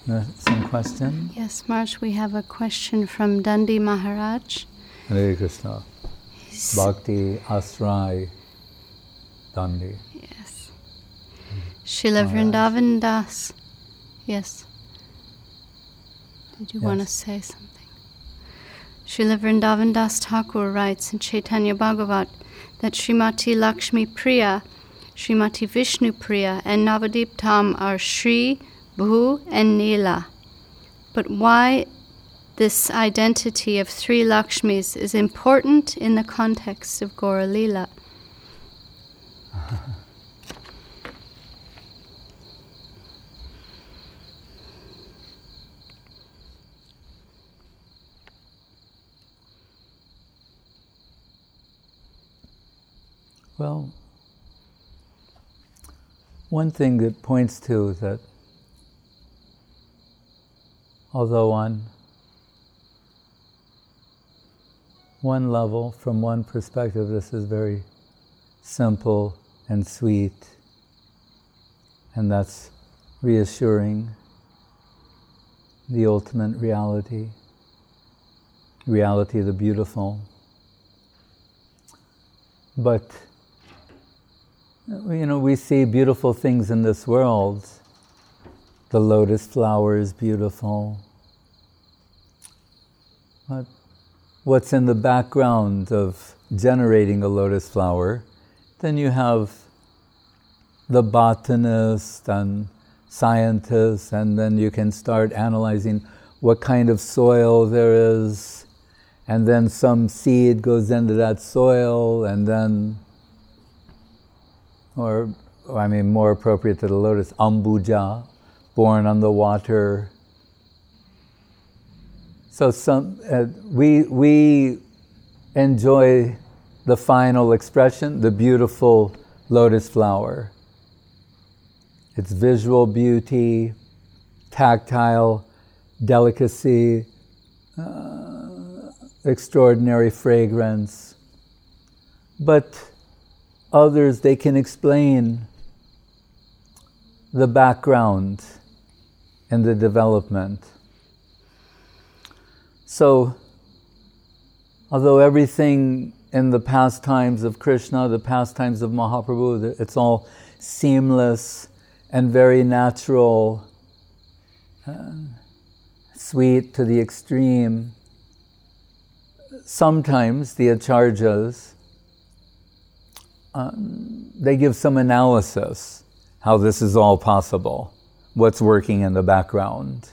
Some question? Yes, Marsh, we have a question from Dandi Maharaj. Hare Krishna. Bhakti Asrai Dandi. Yes. Srila Vrindavan Das. Yes. Did you want to say something? Srila Vrindavan Das Thakur writes in Chaitanya Bhagavat that Srimati Lakshmi Priya, Srimati Vishnu Priya, and Navadip Tam are Shri, Bhu, and Neela. But why this identity of three Lakshmis is important in the context of Gaura Leela? Well, one thing that points to that, although on one level, from one perspective, this is very simple and sweet, and that's reassuring the ultimate reality of the beautiful. But we see beautiful things in this world. The lotus flower is beautiful. But what's in the background of generating a lotus flower? Then you have the botanist and scientists, and then you can start analyzing what kind of soil there is, and then some seed goes into that soil, and then, more appropriate to the lotus, ambuja, born on the water. So we enjoy the final expression, the beautiful lotus flower. Its visual beauty, tactile delicacy, extraordinary fragrance. But others, they can explain the background and the development. So, although everything in the pastimes of Krishna, the pastimes of Mahaprabhu, it's all seamless and very natural, sweet to the extreme, sometimes the acharyas, they give some analysis how this is all possible, what's working in the background,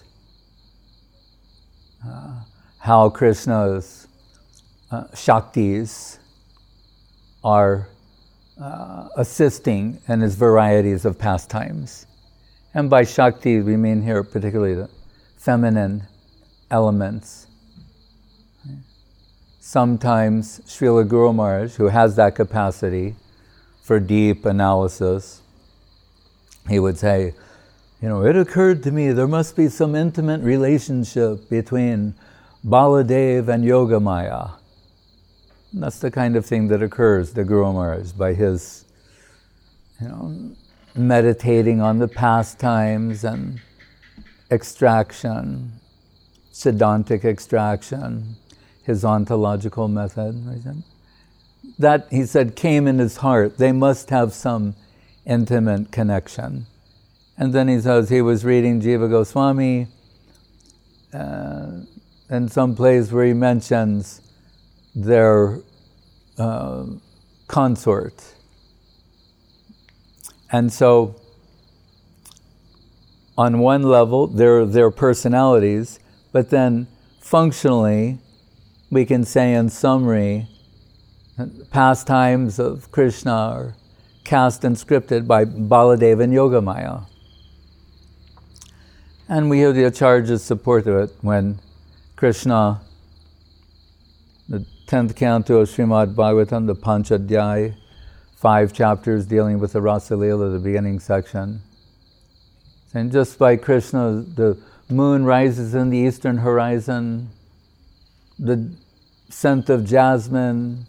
how Krishna's Shaktis are assisting in his varieties of pastimes. And by Shakti, we mean here particularly the feminine elements. Sometimes Srila Guru Maharaj, who has that capacity for deep analysis, he would say, it occurred to me there must be some intimate relationship between Baladev and Yogamaya. And that's the kind of thing that occurs to Guru Maharaj by his, meditating on the pastimes and extraction, Siddhantic extraction, his ontological method. That, he said, came in his heart. They must have some intimate connection. And then he says he was reading Jiva Goswami in some place where he mentions their consort. And so, on one level, they're their personalities, but then functionally, we can say in summary, pastimes of Krishna are cast and scripted by Baladeva and Yogamaya. And we have the acharyas support of it when Krishna, the 10th canto of Srimad Bhagavatam, the Panchadhyaya, 5 chapters dealing with the Rasa Leela, the beginning section. And just by Krishna, the moon rises in the eastern horizon, the scent of jasmine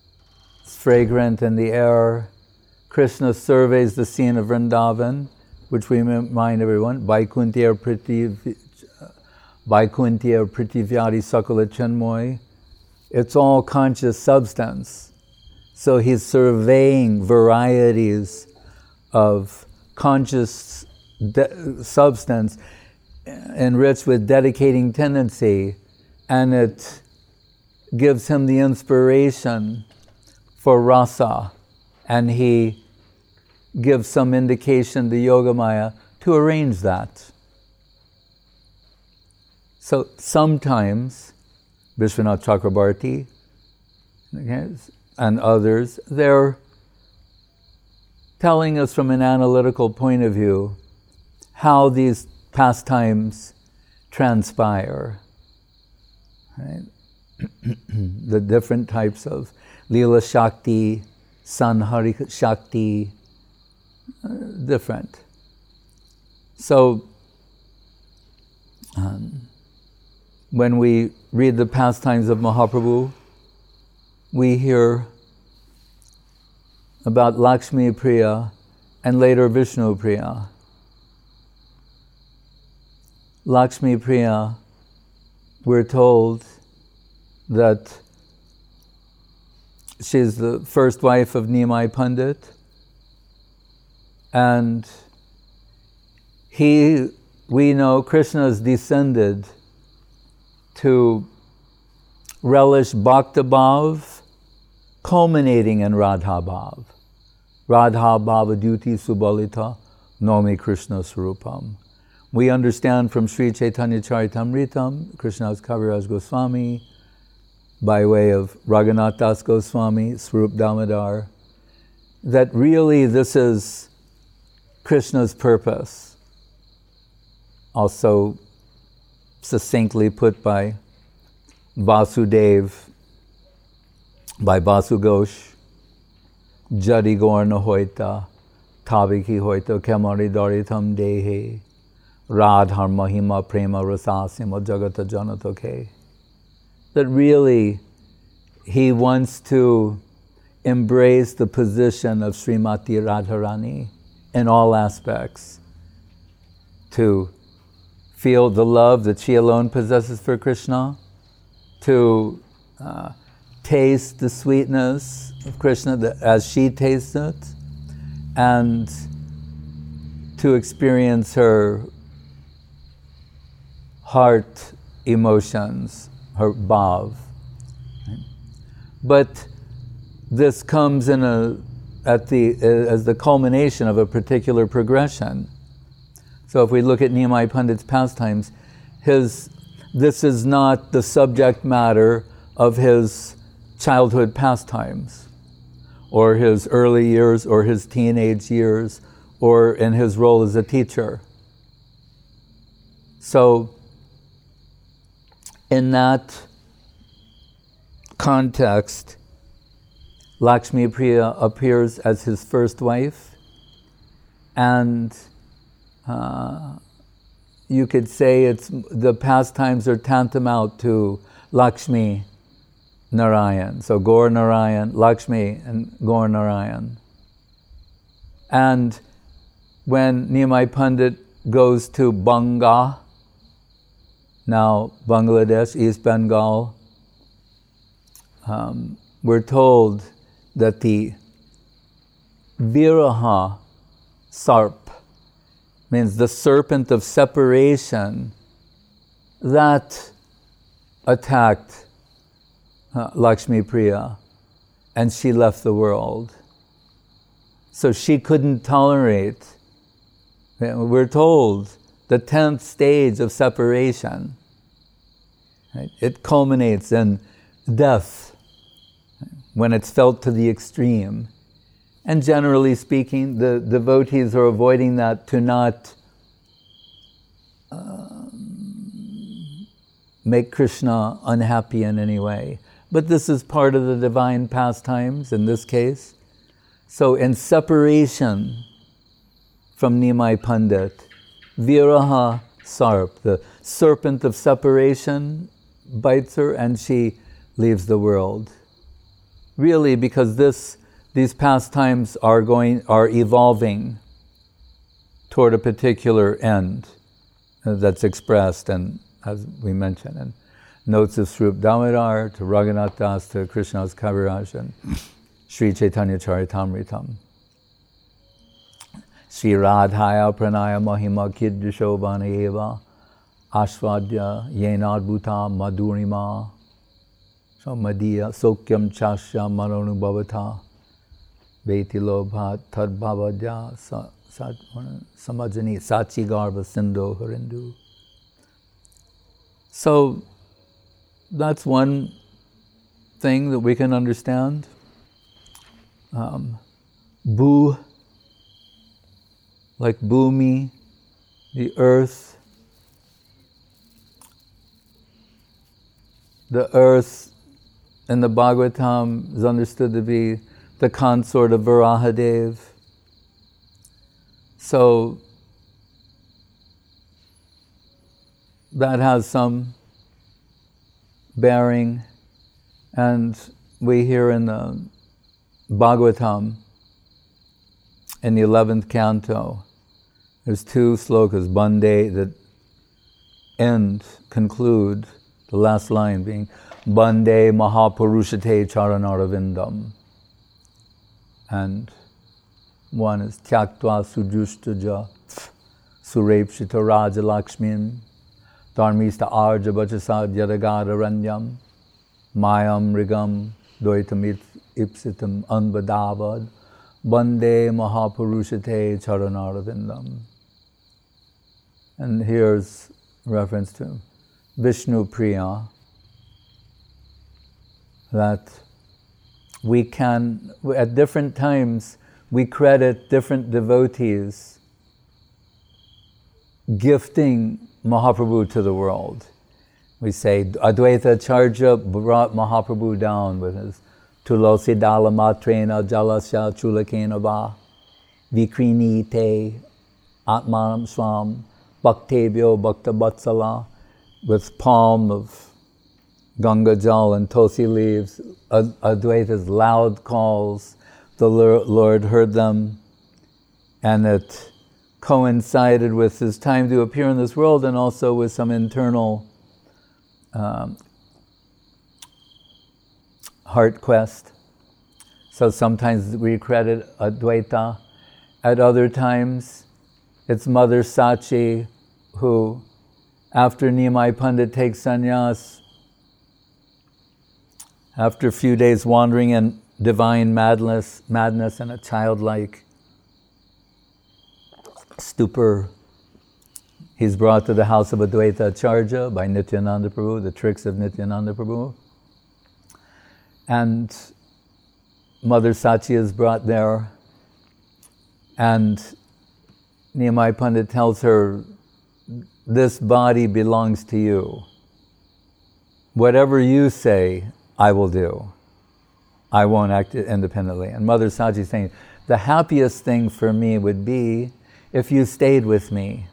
is fragrant in the air. Krishna surveys the scene of Vrindavan, which we remind everyone, Vaikuntya Pritivyadi Sakala Chinmoy, it's all conscious substance. So he's surveying varieties of conscious substance enriched with dedicating tendency, and it gives him the inspiration for rasa, and he gives some indication to Yogamaya to arrange that. So sometimes Vishwanath Chakrabarti and others, they're telling us from an analytical point of view how these pastimes transpire, right? The different types of Leela Shakti, Sanhari Shakti, different. So, when we read the pastimes of Mahaprabhu, we hear about Lakshmi Priya and later Vishnu Priya. Lakshmi Priya, we're told that she's the first wife of Nimai Pandit, and we know Krishna's descended to relish Bhakta Bhav, culminating in Radha Bhav. Radha Bhava Duti Subalita Nomi Krishna Swarupam. We understand from Sri Chaitanya Charitamritam, Krishna's Kaviraj Goswami, by way of Raghunath Das Goswami, Swarup Damodar, that really this is Krishna's purpose. Also succinctly put by Vasudev, by Vasu Ghosh, Jadi Gorna Hoita, Taviki Hoita, Kemari Doritam Dehe, Radhar Mahima Prema Rasasima Jagata Janatoke. That really he wants to embrace the position of Srimati Radharani in all aspects, to feel the love that she alone possesses for Krishna, to taste the sweetness of Krishna as she tastes it, and to experience her heart emotions, her bhav. But this comes as the culmination of a particular progression. So if we look at Nimai Pandit's pastimes, this is not the subject matter of his childhood pastimes, or his early years, or his teenage years, or in his role as a teacher. So, in that context, Lakshmi Priya appears as his first wife, and you could say the pastimes are tantamount to Lakshmi Narayan. So Gaur Narayan, Lakshmi and Gaur Narayan. And when Nimai Pandit goes to Banga, now Bangladesh, East Bengal, we're told that the Viraha Sarp, means the serpent of separation, that attacked Lakshmi Priya, and she left the world. So she couldn't tolerate, we're told, the 10th stage of separation. Right? It culminates in death when it's felt to the extreme. And generally speaking, the devotees are avoiding that to not make Krishna unhappy in any way. But this is part of the divine pastimes in this case. So in separation from Nimai Pandit, Viraha Sarp, the serpent of separation, bites her and she leaves the world. Really, because these pastimes are evolving toward a particular end that's expressed, and as we mentioned, in notes of Swarup Damodar to Raghunath Das to Krishna's Kaviraj and Sri Chaitanya Charitamritam. Sri Radhaya Pranaya Mahima Kiddishobhana Eva Ashvadya Yenadbhuta Madhurima Madhya Sokyam Chasya Manonubhavata Beti Lobhat Tadbhavadya Samajani Sachi Garva Sindho Harindu. So that's one thing that we can understand. Bhu, like Bhumi, the earth. The earth in the Bhagavatam is understood to be the consort of Varahadev. So that has some bearing, and we hear in the Bhagavatam, in the 11th canto, there's 2 slokas, Bande, that conclude, the last line being, Bande Mahapurushate Charanarvindam. And one is Tyaktva Sujushtaja Surepshita Raja Lakshmin Dharmista Arja Bachasad Yadagada Ranyam Mayam Rigam Doitam Ipsitam Anvadavad Bande Mahapurushate Charanarvindam. And here's reference to Vishnu Priya, that we can, at different times, we credit different devotees gifting Mahaprabhu to the world. We say Advaita Acharya brought Mahaprabhu down with his Tulasi Dala Matrena Jalasya Chulakena Va Vikrini Te Atmanam Swam Bhaktebhyo Bhakta Vatsala, with palm of Ganga Jal and Tulsi leaves. Advaita's loud calls, the Lord heard them, and it coincided with his time to appear in this world, and also with some internal heart quest. So sometimes we credit Advaita. At other times, it's Mother Sachi who, after Nimai Pandit takes sannyas, after a few days wandering in divine madness and a childlike stupor, he's brought to the house of Advaita Acharya by Nityananda Prabhu, the tricks of Nityananda Prabhu. And Mother Sachi is brought there, and Nimai Pandit tells her, this body belongs to you. Whatever you say, I will do. I won't act independently. And Mother Sachi is saying, the happiest thing for me would be if you stayed with me.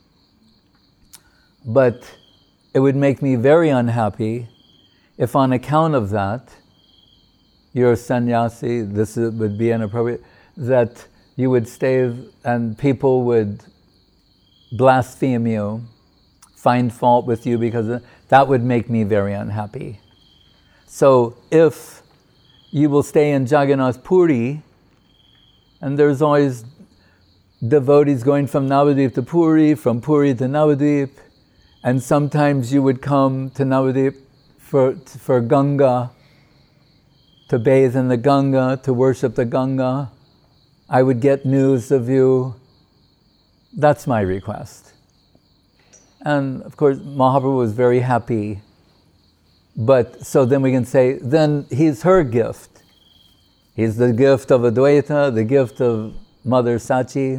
But it would make me very unhappy if on account of that, you're a sannyasi, this would be inappropriate, that you would stay and people would blaspheme you, find fault with you, because that would make me very unhappy. So if you will stay in Jagannath Puri, and there's always devotees going from Navadvip to Puri, from Puri to Navadvip, and sometimes you would come to Navadvip for Ganga, to bathe in the Ganga, to worship the Ganga. I would get news of you. That's my request. And of course, Mahaprabhu was very happy. But so then we can say, then he's her gift. He's the gift of Advaita, the gift of Mother Sachi.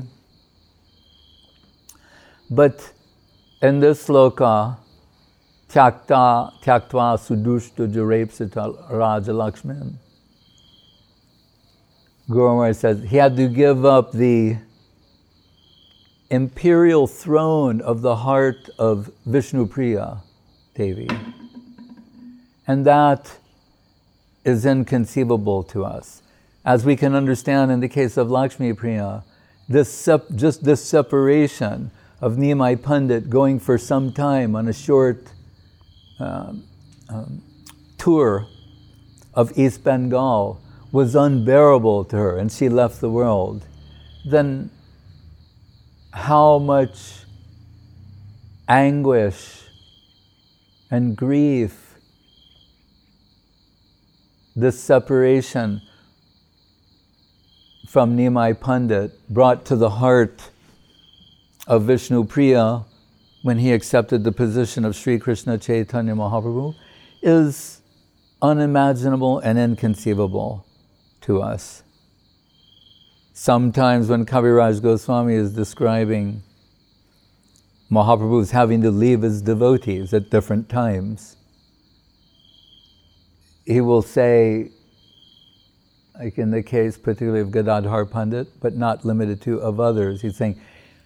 But in this sloka, Tyaktva Sudushta Jarepsita Raja Lakshman, Guru Maharaj says he had to give up the imperial throne of the heart of Vishnu Priya Devi. And that is inconceivable to us. As we can understand in the case of Lakshmi Priya, just this separation of Nimai Pandit going for some time on a short tour of East Bengal was unbearable to her, and she left the world, then how much anguish and grief this separation from Nimai Pandit brought to the heart of Vishnu Priya when he accepted the position of Sri Krishna Chaitanya Mahaprabhu is unimaginable and inconceivable to us. Sometimes when Kaviraj Goswami is describing Mahaprabhu's having to leave his devotees at different times, he will say, like in the case particularly of Gadadhar Pandit, but not limited to, of others, he's saying,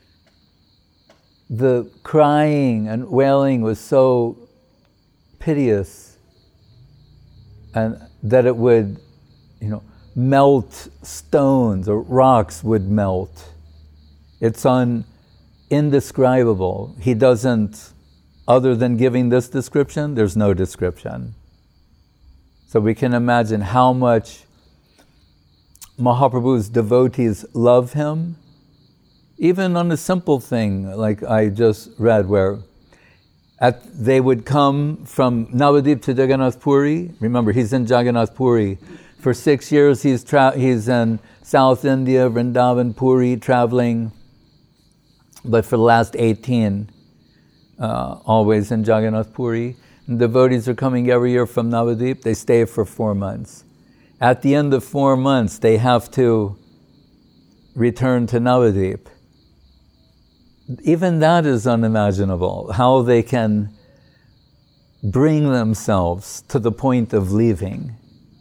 the crying and wailing was so piteous, and that it would, melt stones, or rocks would melt. It's indescribable. He doesn't, other than giving this description, there's no description. So we can imagine how much Mahaprabhu's devotees love him, even on a simple thing like I just read, where they would come from Navadip to Jagannath Puri. Remember, he's in Jagannath Puri. For 6 years, he's in South India, Vrindavan, Puri, traveling. But for the last 18, always in Jagannath Puri. And devotees are coming every year from Navadip. They stay for 4 months. At the end of 4 months, they have to return to Navadip. Even that is unimaginable, how they can bring themselves to the point of leaving.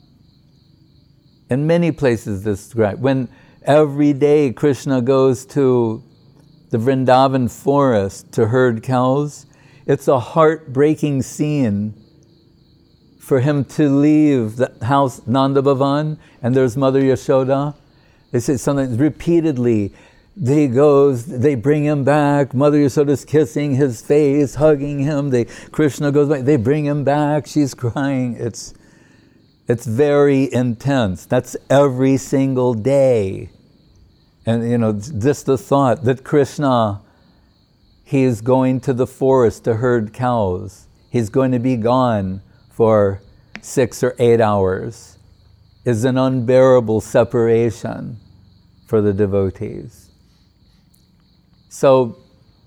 In many places described, when every day Krishna goes to the Vrindavan forest to herd cows, it's a heartbreaking scene for him to leave the house Nanda Bhavan, and there's Mother Yashoda. They say something repeatedly. They bring him back. Mother Yashoda's kissing his face, hugging him. Krishna goes back. They bring him back. She's crying. It's very intense. That's every single day. And just the thought that Krishna, he is going to the forest to herd cows. He's going to be gone for 6 or 8 hours, is an unbearable separation for the devotees. So,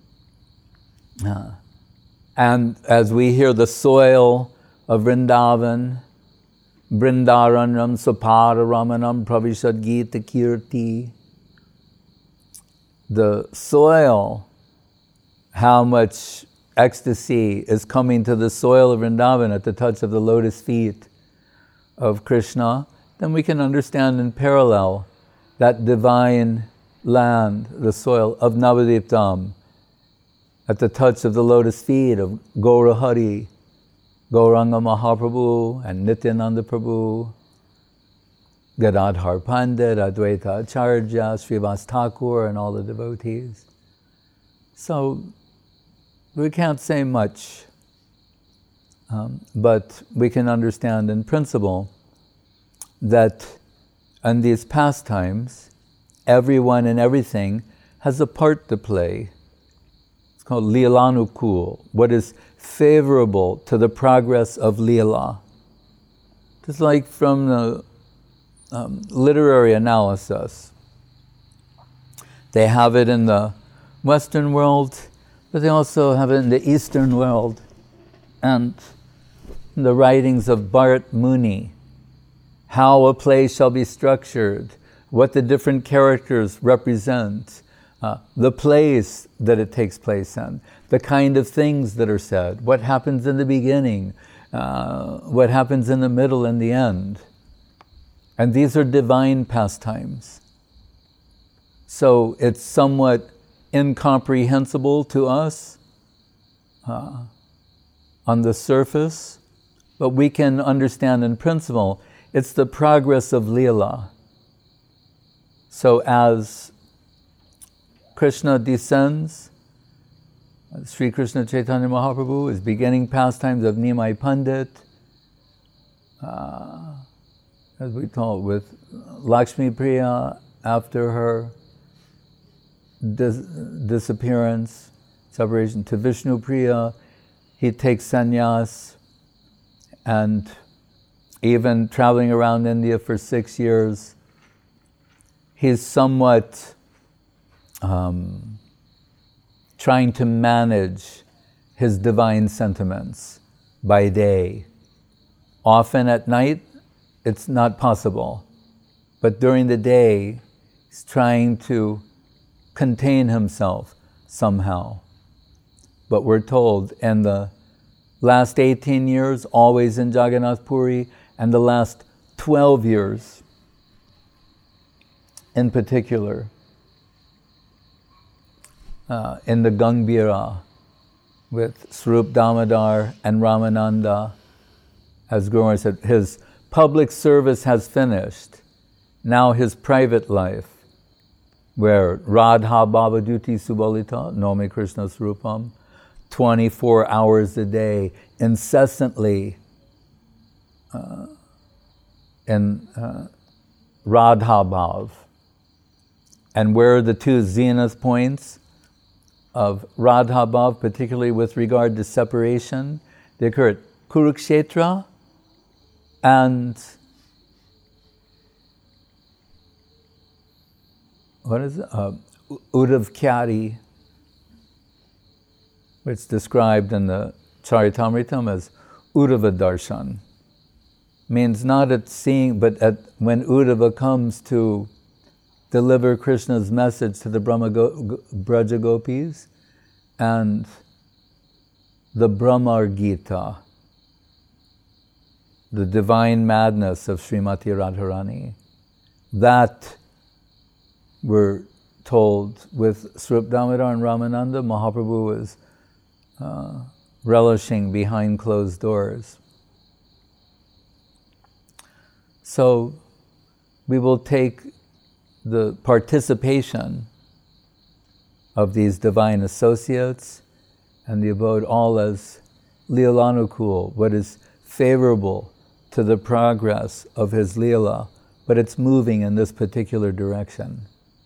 and as we hear the soil of Vrindavan, Brindaranam Sapara Ramanam Pravishad Gita Kirti, the soil, how much ecstasy is coming to the soil of Vrindavan at the touch of the lotus feet of Krishna, then we can understand in parallel that divine land, the soil of Navadip Dham, at the touch of the lotus feet of Gaurahari, Gauranga Mahaprabhu and Nityananda Prabhu, Gadadhar Pandit, Advaita Acharya, Srivas Thakur, and all the devotees. So we can't say much, but we can understand in principle that in these pastimes, everyone and everything has a part to play. It's called Leelanukul, what is favorable to the progress of Leela. Just like from the literary analysis, they have it in the Western world, but they also have it in the Eastern world. And in the writings of Bharat Muni, how a play shall be structured, what the different characters represent, the place that it takes place in, the kind of things that are said, what happens in the beginning, what happens in the middle and the end. And these are divine pastimes. So it's somewhat incomprehensible to us on the surface, but we can understand in principle, it's the progress of Leela. So as Krishna descends, Sri Krishna Chaitanya Mahaprabhu is beginning pastimes of Nimai Pandit, as we told, with Lakshmi Priya after her disappearance, separation, to Vishnu Priya. He takes sannyas, and even traveling around India for 6 years, he's somewhat trying to manage his divine sentiments by day. Often at night, it's not possible. But during the day, he's trying to contain himself somehow. But we're told in the last 18 years, always in Jagannath Puri, and the last 12 years in particular, in the Gangbira with Swarup Damodar and Ramananda, as Guru said, his public service has finished. Now his private life, where Radha Bhavaduti Subalita, Nomi Krishna Swarupam, 24 hours a day, incessantly in Radha Bhav. And where are the two zenith points of Radha Bhav, particularly with regard to separation? They occur at Kurukshetra and Uddhav Kyari, which is described in the Charitamritam as Uddhava Darshan. Means not at seeing, but at when Uddhava comes to deliver Krishna's message to the Braja Gopis, and the Brahmar Gita, the divine madness of Srimati Radharani. That, we're told, with Swarup Damodar and Ramananda, Mahaprabhu was relishing behind closed doors. So we will take the participation of these divine associates and the abode all as Leelanukul, what is favorable to the progress of his Leela, but it's moving in this particular direction.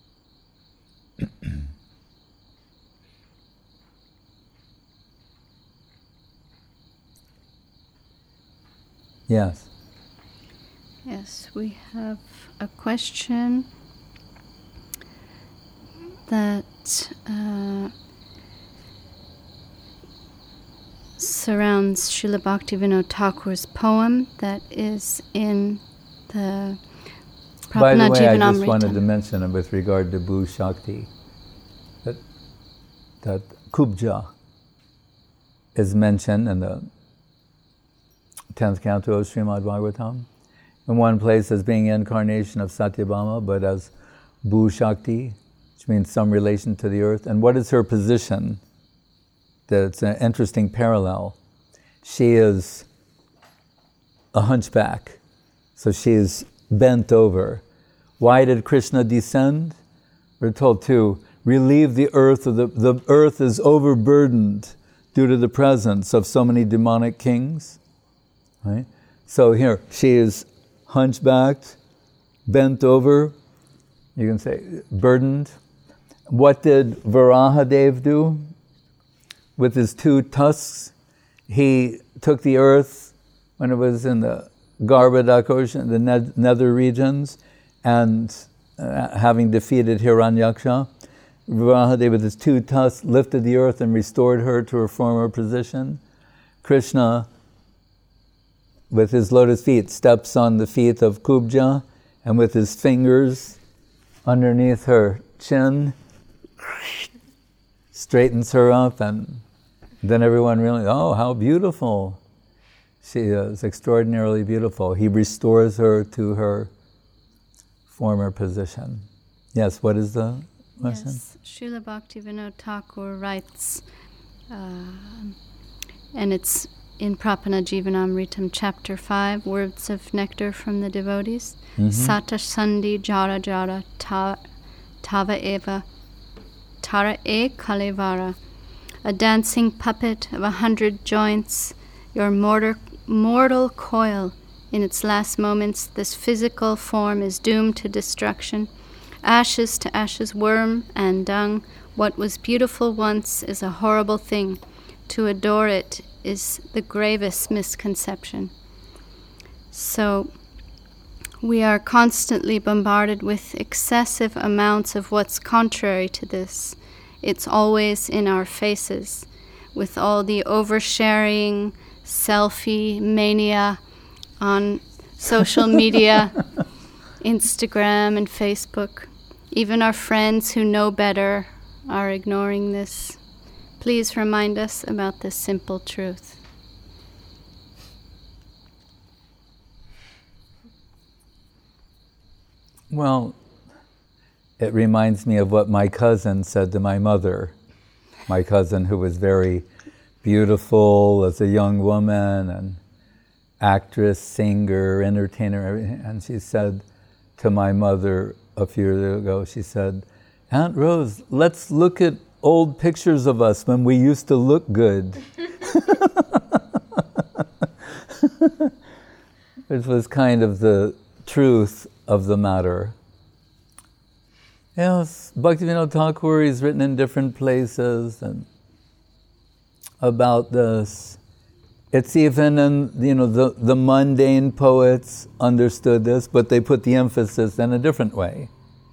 Yes. Yes, we have a question that surrounds Srila Bhaktivinoda Thakur's poem that is in the Prapana By the way, I just Jivanamrita. wanted to mention with regard to Bhu Shakti that Kubja is mentioned in the 10th canto of Srimad Bhagavatam. In one place as being incarnation of Satyabhama, but as Bhu Shakti, which means some relation to the earth. And what is her position? That's an interesting parallel. She is a hunchback, so she is bent over. Why did Krishna descend? We're told to relieve the earth. The earth is overburdened due to the presence of so many demonic kings. Right? So here, she is hunchbacked, bent over, you can say burdened. What did Varahadev do? With his two tusks, he took the earth when it was in the Garbhodak ocean, the nether regions, and having defeated Hiranyaksha, Varahadev with his two tusks lifted the earth and restored her to her former position. Krishna, with his lotus feet, steps on the feet of Kubja, and with his fingers underneath her chin, straightens her up, and then everyone realizes, oh, how beautiful. She is extraordinarily beautiful. He restores her to her former position. Yes, what is the question? Yes, Srila Bhaktivinoda Thakur writes, and it's in Prapana Jivanamritam, chapter 5, words of nectar from the devotees. Sata Sandhi Jara Jara Tava Eva Tara e Kalevara, a dancing puppet of 100 joints, your mortal coil. In its last moments, this physical form is doomed to destruction. Ashes to ashes, worm and dung. What was beautiful once is a horrible thing. To adore it is the gravest misconception. So, we are constantly bombarded with excessive amounts of what's contrary to this. It's always in our faces, with all the oversharing, selfie mania on social media, Instagram and Facebook. Even our friends who know better are ignoring this. Please remind us about this simple truth. Well, it reminds me of what my cousin said to my mother. My cousin, who was very beautiful as a young woman, and actress, singer, entertainer, and she said to my mother a few years ago, she said, "Aunt Rose, let's look at old pictures of us when we used to look good." Which was kind of the truth of the matter. Yes, Bhaktivinoda Thakur is written in different places and about this. It's even in, the mundane poets understood this, but they put the emphasis in a different way.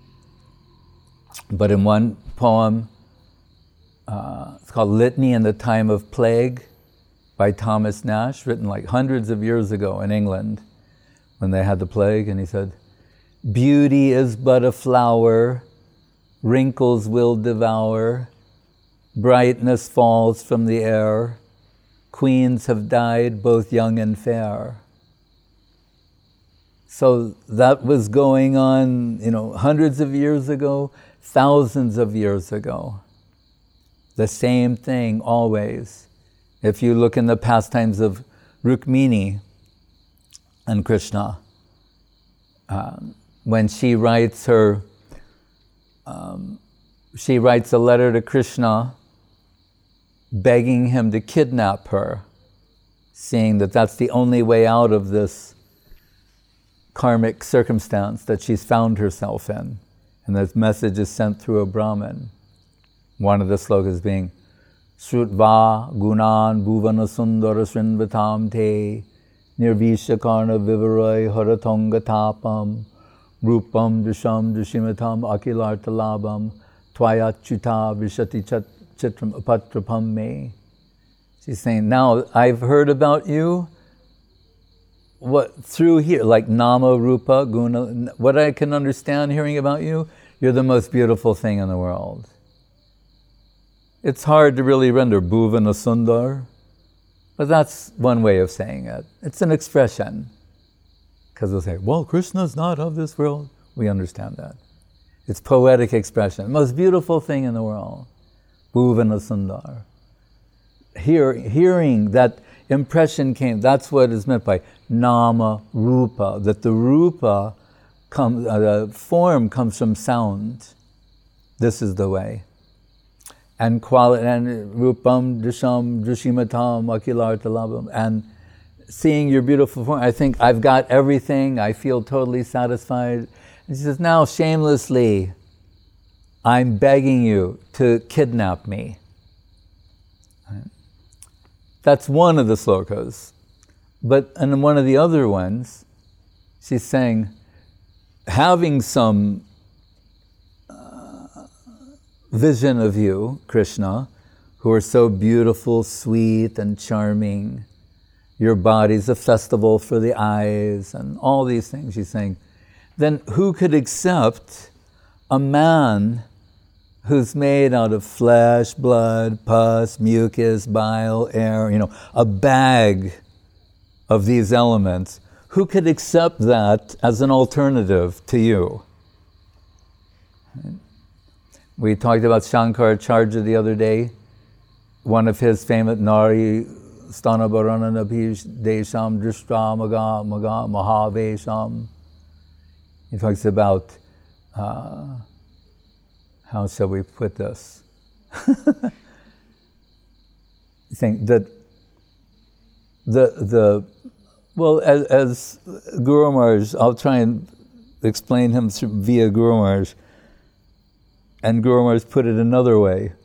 But in one poem, it's called Litany in the Time of Plague by Thomas Nash, written like hundreds of years ago in England when they had the plague, and he said, "Beauty is but a flower, wrinkles will devour, brightness falls from the air, queens have died both young and fair." So that was going on, hundreds of years ago, thousands of years ago. The same thing always. If you look in the pastimes of Rukmini and Krishna, when she writes a letter to Krishna begging him to kidnap her, seeing that that's the only way out of this karmic circumstance that she's found herself in. And this message is sent through a Brahmin. One of the slokas being, Shrutva gunan bhuvana sundara srinvatam te nirvishakarna vivaroy haratonga tapam rupam drisham drishimatam akilarta labam tvayachyuta vishati chitram apatrapam me. She's saying, now I've heard about you, what through here, like nama, rupa, guna, what I can understand hearing about you, you're the most beautiful thing in the world. It's hard to really render bhuvana sundar, but that's one way of saying it. It's an expression. Because they'll say, well, Krishna's not of this world. We understand that. It's poetic expression. Most beautiful thing in the world. Bhuvana sundar. Hearing that impression came, that's what is meant by nama rupa, that the rupa, the form comes from sound. This is the way. And rupam drisham drishimatam akilarta labam, and seeing your beautiful form, I think I've got everything, I feel totally satisfied. And she says, now shamelessly, I'm begging you to kidnap me. Right? That's one of the slokas. But in one of the other ones, she's saying, having some vision of you, Krishna, who are so beautiful, sweet, and charming. Your body's a festival for the eyes, and all these things. She's saying, then who could accept a man who's made out of flesh, blood, pus, mucus, bile, air, a bag of these elements? Who could accept that as an alternative to you? We talked about Shankaracharya the other day. One of his famous Nari Stana Bharana Nabhish Desham Drishta Maga Mahavesham. He talks about, how shall we put this? think that as Guru Maharaj, I'll try and explain him via Guru Maharaj, and Guru Maharaj put it another way.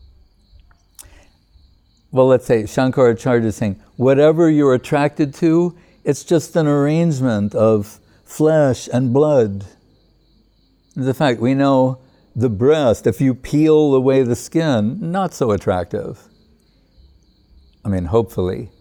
Well, let's say Shankaracharya is saying, whatever you're attracted to, it's just an arrangement of flesh and blood. The fact, we know the breast, if you peel away the skin, not so attractive. I mean, hopefully,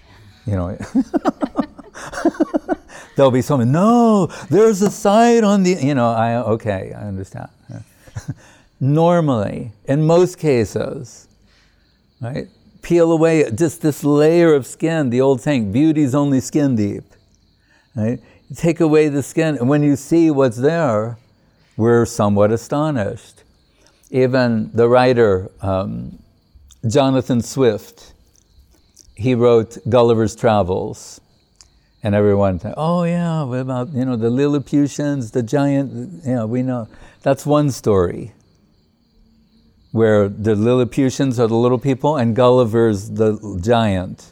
there'll be someone, no, there's a side on the, I understand. Normally, in most cases, right, peel away just this layer of skin, the old saying, beauty's only skin deep, right? You take away the skin, and when you see what's there, we're somewhat astonished. Even the writer, Jonathan Swift, he wrote Gulliver's Travels, and everyone said, oh yeah, what about, the Lilliputians, the giant, we know. That's one story, where the Lilliputians are the little people and Gulliver's the giant.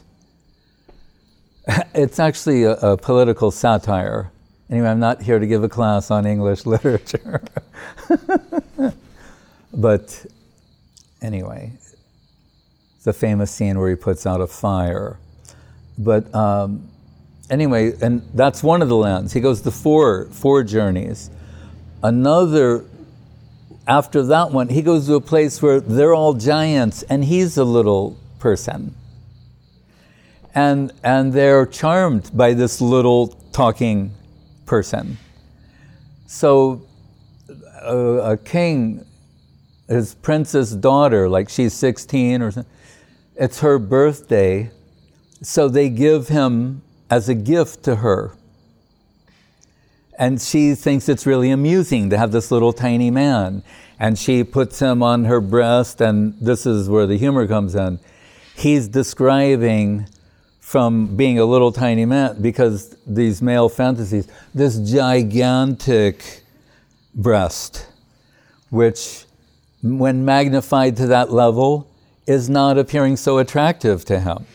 It's actually a political satire. Anyway, I'm not here to give a class on English literature. But anyway, it's a famous scene where he puts out a fire. But anyway, and that's one of the lands. He goes to four journeys. Another, after that one, he goes to a place where they're all giants and he's a little person. And they're charmed by this little talking person. So a king, his princess daughter, like she's 16 or something, it's her birthday, so they give him as a gift to her. And she thinks it's really amusing to have this little tiny man. And she puts him on her breast, and this is where the humor comes in. He's describing from being a little tiny man, because these male fantasies, this gigantic breast, which when magnified to that level, is not appearing so attractive to him.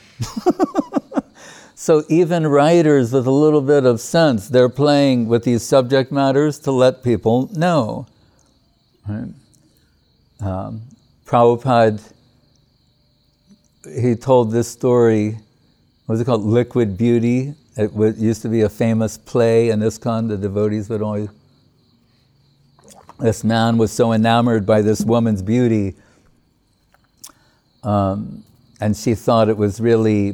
So even writers with a little bit of sense, they're playing with these subject matters to let people know. Right? Prabhupada, he told this story, what was it called? Liquid Beauty. It used to be a famous play in ISKCON. The devotees would always... This man was so enamored by this woman's beauty, and she thought it was really,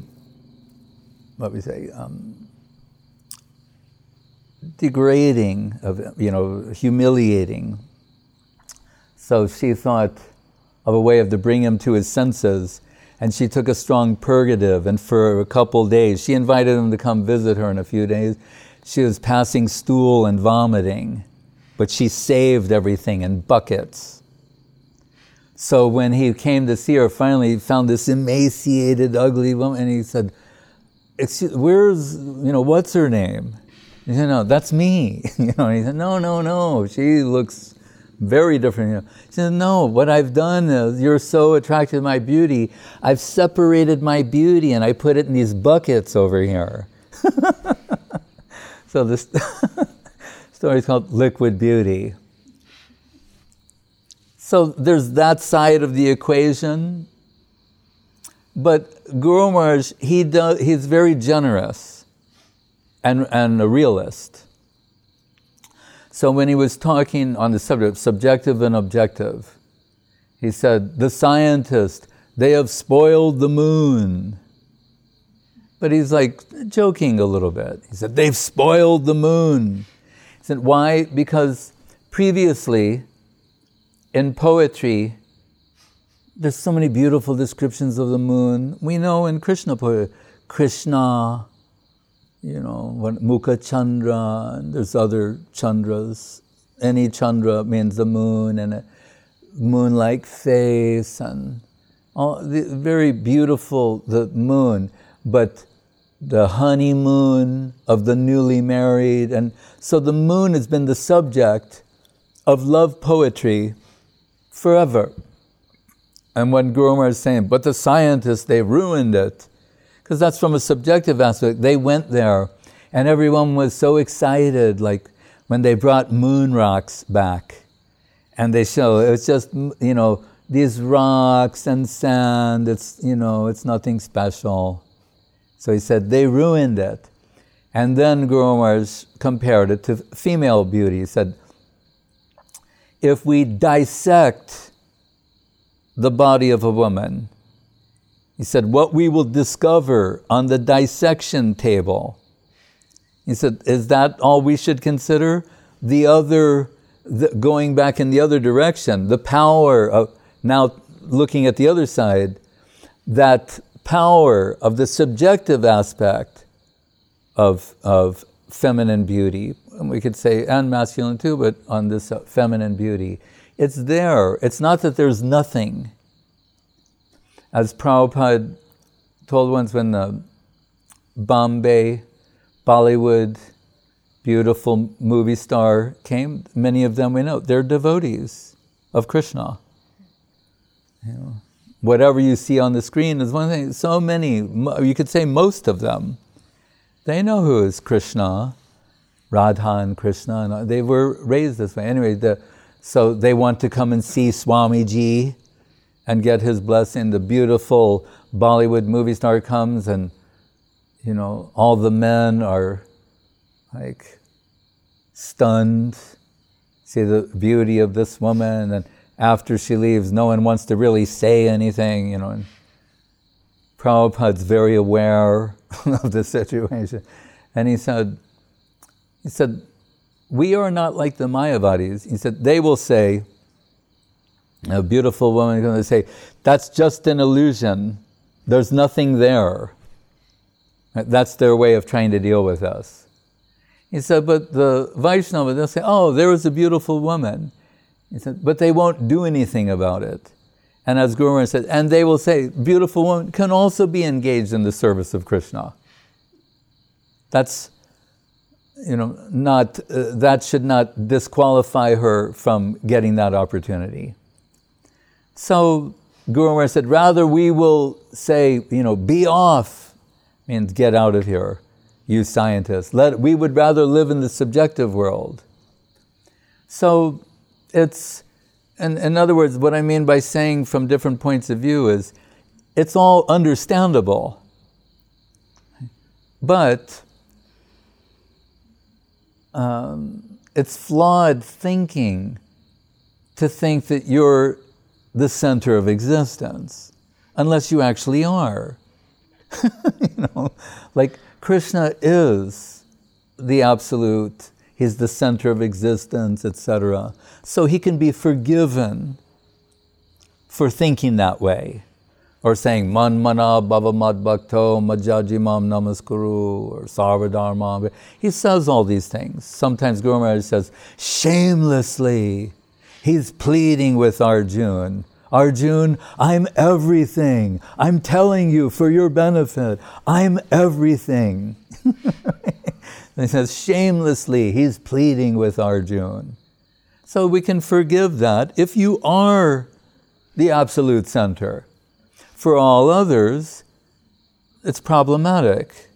degrading, humiliating. So she thought of a way to bring him to his senses, and she took a strong purgative, and for a couple days, she invited him to come visit her in a few days. She was passing stool and vomiting, but she saved everything in buckets. So when he came to see her, finally he found this emaciated, ugly woman, and he said, where's, what's her name? He said, no, that's me. And he said, no, she looks very different. He said, no, what I've done is, you're so attracted to my beauty, I've separated my beauty and I put it in these buckets over here. So this story is called Liquid Beauty. So there's that side of the equation. But Guru Maharaj, he's very generous and a realist. So when he was talking on the subject of subjective and objective, he said, the scientists, they have spoiled the moon. But he's like joking a little bit. He said, they've spoiled the moon. He said, why? Because previously, in poetry, there's so many beautiful descriptions of the moon. We know in Krishna poetry, Krishna, Mukha Chandra, and there's other Chandras. Any Chandra means the moon and a moon-like face, and all very beautiful, the moon, but the honeymoon of the newly married. And so the moon has been the subject of love poetry forever. And when Guru Maharaj is saying, but the scientists, they ruined it, because that's from a subjective aspect. They went there, and everyone was so excited, like when they brought moon rocks back, and they show, it's just, these rocks and sand, it's nothing special. So he said, they ruined it. And then Guru Maharaj compared it to female beauty. He said, if we dissect the body of a woman, he said, what we will discover on the dissection table, he said, is that all we should consider? Going back in the other direction, the power of, now looking at the other side, that power of the subjective aspect of feminine beauty, and we could say, and masculine too, but on this feminine beauty, it's there. It's not that there's nothing. As Prabhupada told once, when the Bombay, Bollywood, beautiful movie star came, many of them we know, they're devotees of Krishna. Whatever you see on the screen is one thing. So many, you could say most of them, they know who is Krishna, Radha and Krishna, and they were raised this way. Anyway, so they want to come and see Swamiji and get his blessing. The beautiful Bollywood movie star comes, and all the men are like stunned, see the beauty of this woman, and after she leaves, no one wants to really say anything, and Prabhupada's very aware of the situation. And he said, we are not like the Mayavadis. He said, they will say, a beautiful woman is going to say, that's just an illusion. There's nothing there. That's their way of trying to deal with us. He said, but the Vaishnava, they'll say, oh, there was a beautiful woman. He said, but they won't do anything about it. And as Guru Maharaj said, and they will say, beautiful woman can also be engaged in the service of Krishna. That's, that should not disqualify her from getting that opportunity. So Guru Maharaj said, rather we will say, be off, means get out of here, you scientists. We would rather live in the subjective world. So it's, in other words, what I mean by saying from different points of view is, it's all understandable, but it's flawed thinking to think that you're the center of existence, unless you actually are. Like Krishna is the absolute, he's the center of existence, etc. So he can be forgiven for thinking that way, or saying man mana bhava mad bhakto majjajimam namaskuru, or sarvadharma. He says all these things. Sometimes Guru Maharaj says, shamelessly, he's pleading with Arjuna. Arjuna, I'm everything. I'm telling you for your benefit, I'm everything. He says, shamelessly, he's pleading with Arjuna. So we can forgive that if you are the absolute center. For all others, it's problematic.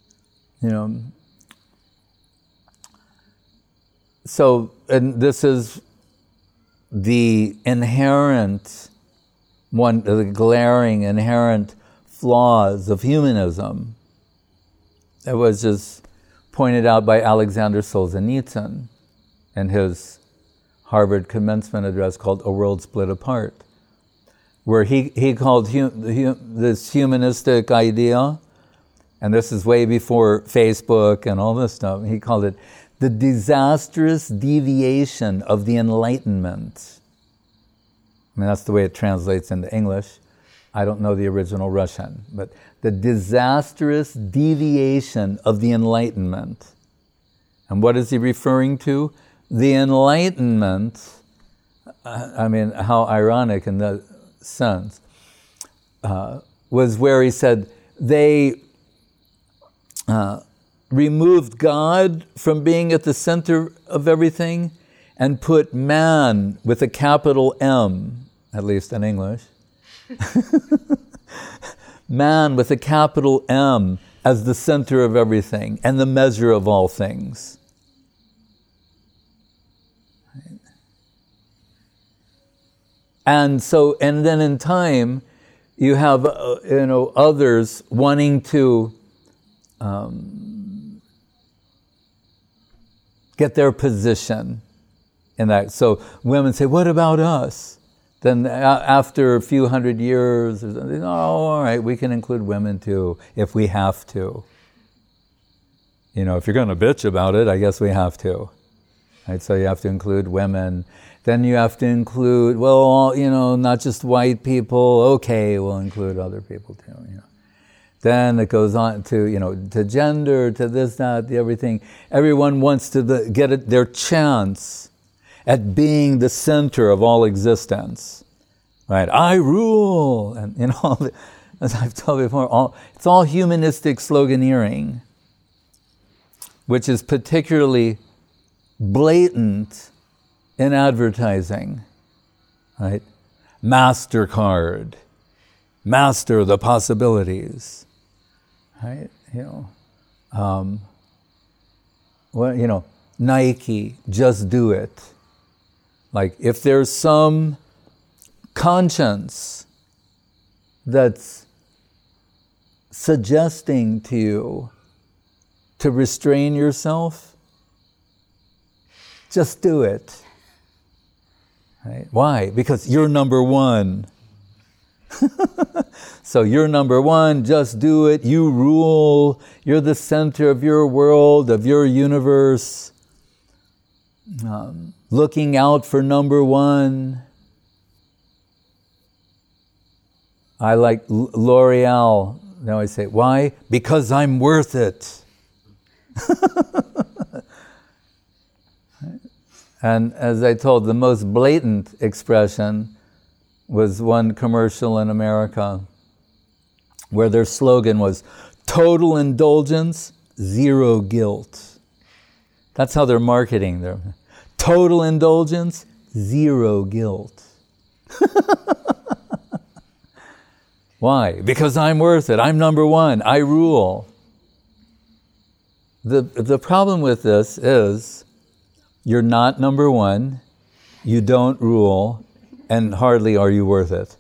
So, and this is the inherent, the glaring inherent flaws of humanism. It was just pointed out by Alexander Solzhenitsyn in his Harvard commencement address called A World Split Apart, where he called this humanistic idea, and this is way before Facebook and all this stuff, he called it the disastrous deviation of the Enlightenment. I mean, that's the way it translates into English. I don't know the original Russian, but the disastrous deviation of the Enlightenment. And what is he referring to? The Enlightenment, how ironic in that sense, was where he said they removed God from being at the center of everything and put man with a capital M, at least in English, Man with a capital M as the center of everything and the measure of all things. And so, and then in time, you have, others wanting to get their position in that. So women say, what about us? Then after a few hundred years, oh, all right, we can include women too, if we have to. If you're going to bitch about it, I guess we have to. Right? So you have to include women. Then you have to include, not just white people. Okay, we'll include other people too. Then it goes on to, to gender, to this, that, the everything. Everyone wants to get their chance at being the center of all existence, right? I rule, and as I've told before, it's all humanistic sloganeering, which is particularly blatant in advertising, right? MasterCard, master the possibilities, right? Nike, just do it. Like, if there's some conscience that's suggesting to you to restrain yourself, just do it. Right? Why? Because you're number one. So you're number one, just do it, you rule, you're the center of your world, of your universe. Looking out for number one. I like L'Oreal. Now I say, why? Because I'm worth it. And as I told, the most blatant expression was one commercial in America where their slogan was, total indulgence, zero guilt. That's how they're marketing their total indulgence, zero guilt. Why? Because I'm worth it. I'm number one. I rule. The problem with this is you're not number one, you don't rule, and hardly are you worth it.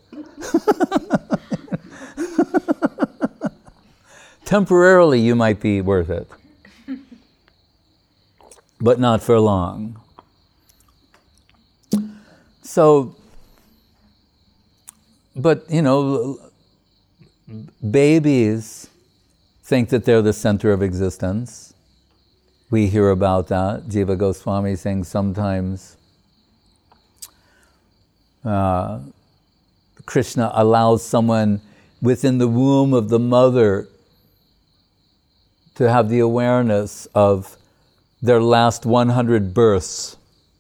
Temporarily you might be worth it, but not for long. So, but babies think that they're the center of existence. We hear about that. Jiva Goswami saying sometimes Krishna allows someone within the womb of the mother to have the awareness of their last 100 births.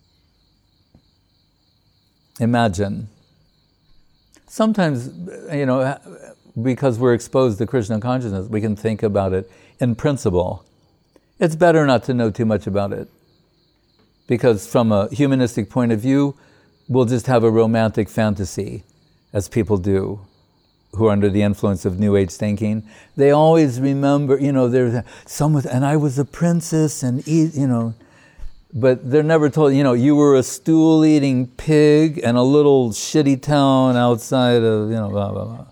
Imagine. Sometimes, because we're exposed to Krishna consciousness, we can think about it in principle. It's better not to know too much about it, because from a humanistic point of view, we'll just have a romantic fantasy, as people do, who are under the influence of New Age thinking. They always remember, there's someone, and I was a princess, and but they're never told, you were a stool-eating pig in a little shitty town outside of, blah, blah, blah.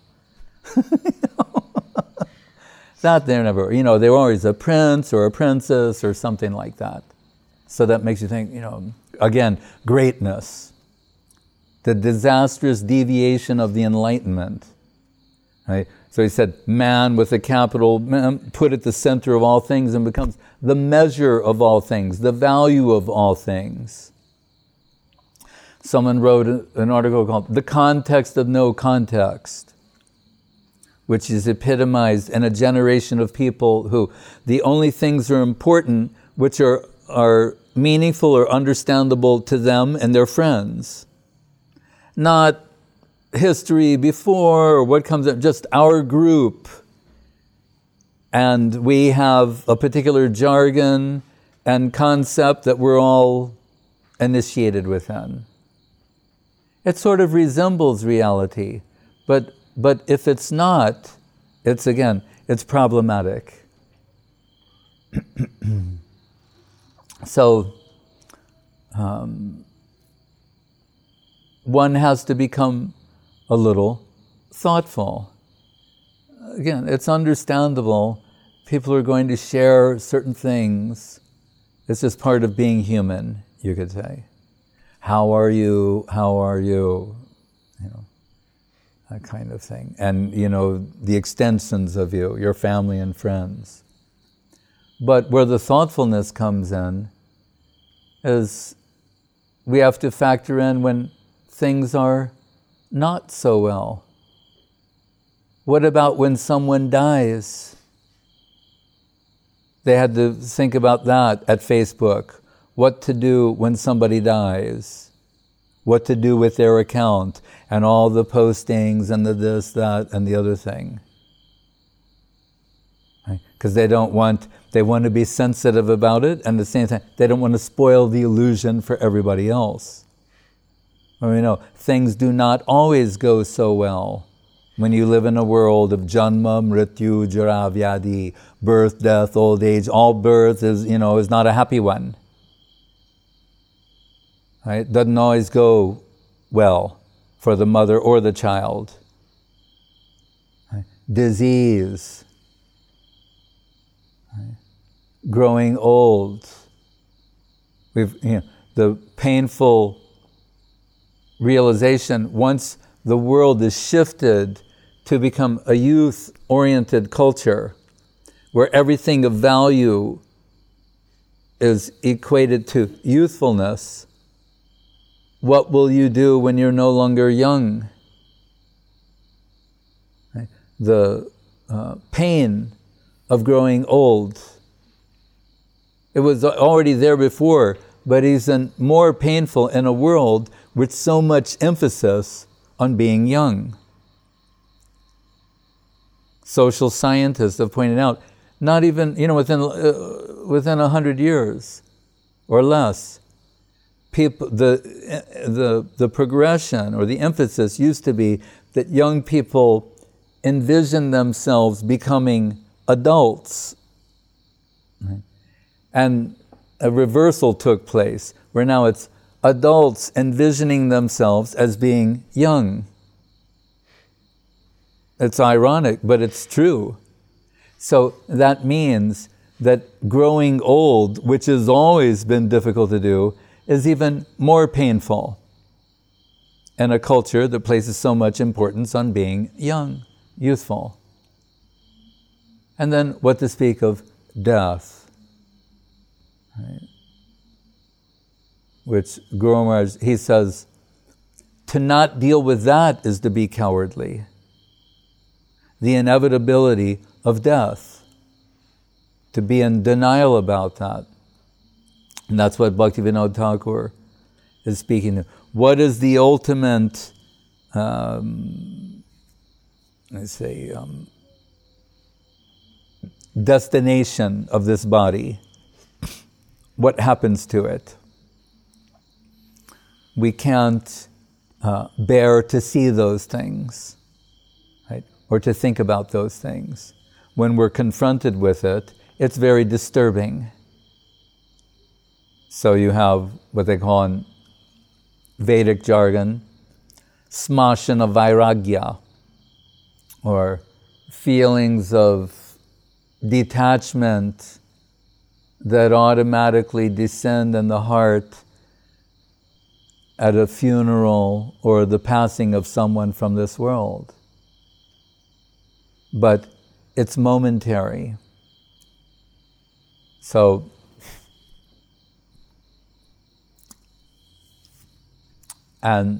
That they're never, they were always a prince or a princess or something like that. So that makes you think, again, greatness. The disastrous deviation of the Enlightenment. Right? So he said, man with a capital, put at the center of all things and becomes the measure of all things, the value of all things. Someone wrote an article called The Context of No Context, which is epitomized in a generation of people who the only things are important which are meaningful or understandable to them and their friends. Not history before or what comes up, just our group. And we have a particular jargon and concept that we're all initiated within. It sort of resembles reality, But if it's not, it's problematic. So one has to become a little thoughtful. Again, it's understandable. People are going to share certain things. It's just part of being human, you could say. How are you? How are you? You know, that kind of thing. And, you know, the extensions of you, your family and friends. But where the thoughtfulness comes in is we have to factor in when things are not so well. What about when someone dies? They had to think about that at Facebook. What to do when somebody dies. What to do with their account and all the postings and the this, that, and the other thing. Because they want to be sensitive about it, and at the same time, they don't want to spoil the illusion for everybody else. Well, you know, things do not always go so well when you live in a world of janma, mrityu, jara, vyadi, birth, death, old age. All birth is not a happy one. Right? Doesn't always go well for the mother or the child. Right? Disease. Right? Growing old. The painful realization, once the world is shifted to become a youth-oriented culture, where everything of value is equated to youthfulness, what will you do when you're no longer young? Right? The pain of growing old. It was already there before, but even more painful in a world with so much emphasis on being young. Social scientists have pointed out, not even within 100 years or less, people, the progression or the emphasis used to be that young people envision themselves becoming adults. Right? And a reversal took place, where now it's adults envisioning themselves as being young. It's ironic, but it's true. So that means that growing old, which has always been difficult to do, is even more painful in a culture that places so much importance on being young, youthful. And then what to speak of death, right? Which Guru Maharaj, he says, to not deal with that is to be cowardly. The inevitability of death, to be in denial about that. And that's what Bhaktivinoda Thakur is speaking of. What is the ultimate, destination of this body? What happens to it? We can't bear to see those things, right? Or to think about those things. When we're confronted with it, it's very disturbing. So you have what they call in Vedic jargon, smashana vairagya, or feelings of detachment that automatically descend in the heart at a funeral or the passing of someone from this world. But it's momentary. So, and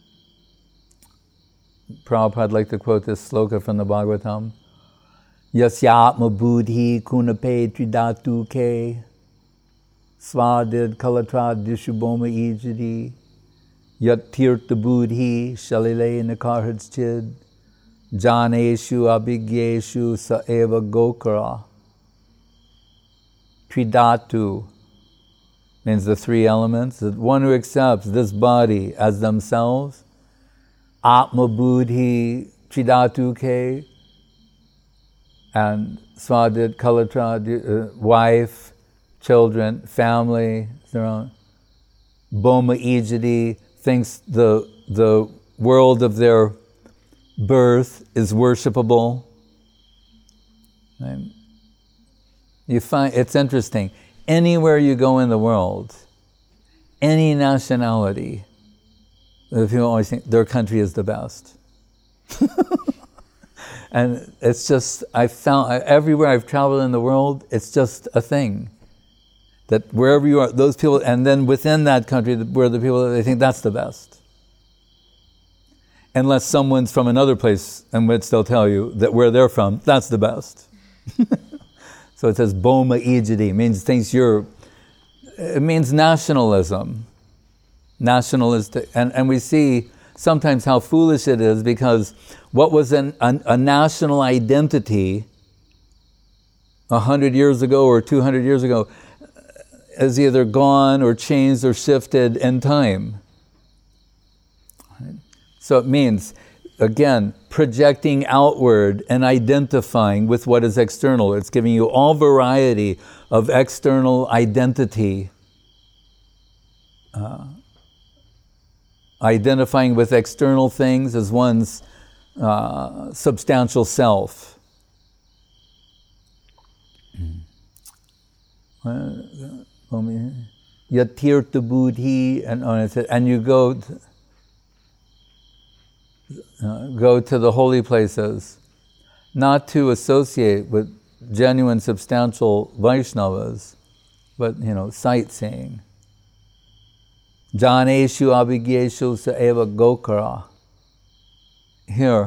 Prabhupada would like to quote this sloka from the Bhagavatam. Yasyatma buddhi kunape tridatu ke swadid kalatrad dishuboma ijadi yat tirtha buddhi shalile nakarhad chid janeshu abhigyeshu sa eva gokara. Tridatu means the three elements. The one who accepts this body as themselves. Atma buddhi Tridhatu Ke, and Swadit, Kalatra, wife, children, family, their own. Boma Ijadi thinks the world of their birth is worshipable. And you find it's interesting. Anywhere you go in the world, any nationality, the people always think their country is the best. And it's just, I found everywhere I've traveled in the world, it's just a thing. That wherever you are, those people, and then within that country, where the people, they think that's the best. Unless someone's from another place, in which they'll tell you that where they're from, that's the best. So it says Boma Ijadi, means it means nationalism. Nationalistic, and we see sometimes how foolish it is, because what was a national identity 100 years ago or 200 years ago is either gone or changed or shifted in time. So it means, again, projecting outward and identifying with what is external. It's giving you all variety of external identity. Identifying with external things as one's substantial self. Yatirtha buddhi, and you go to the holy places, not to associate with genuine substantial Vaishnavas, but sightseeing. Janeshu abhigyeshu sa eva gokara. Here,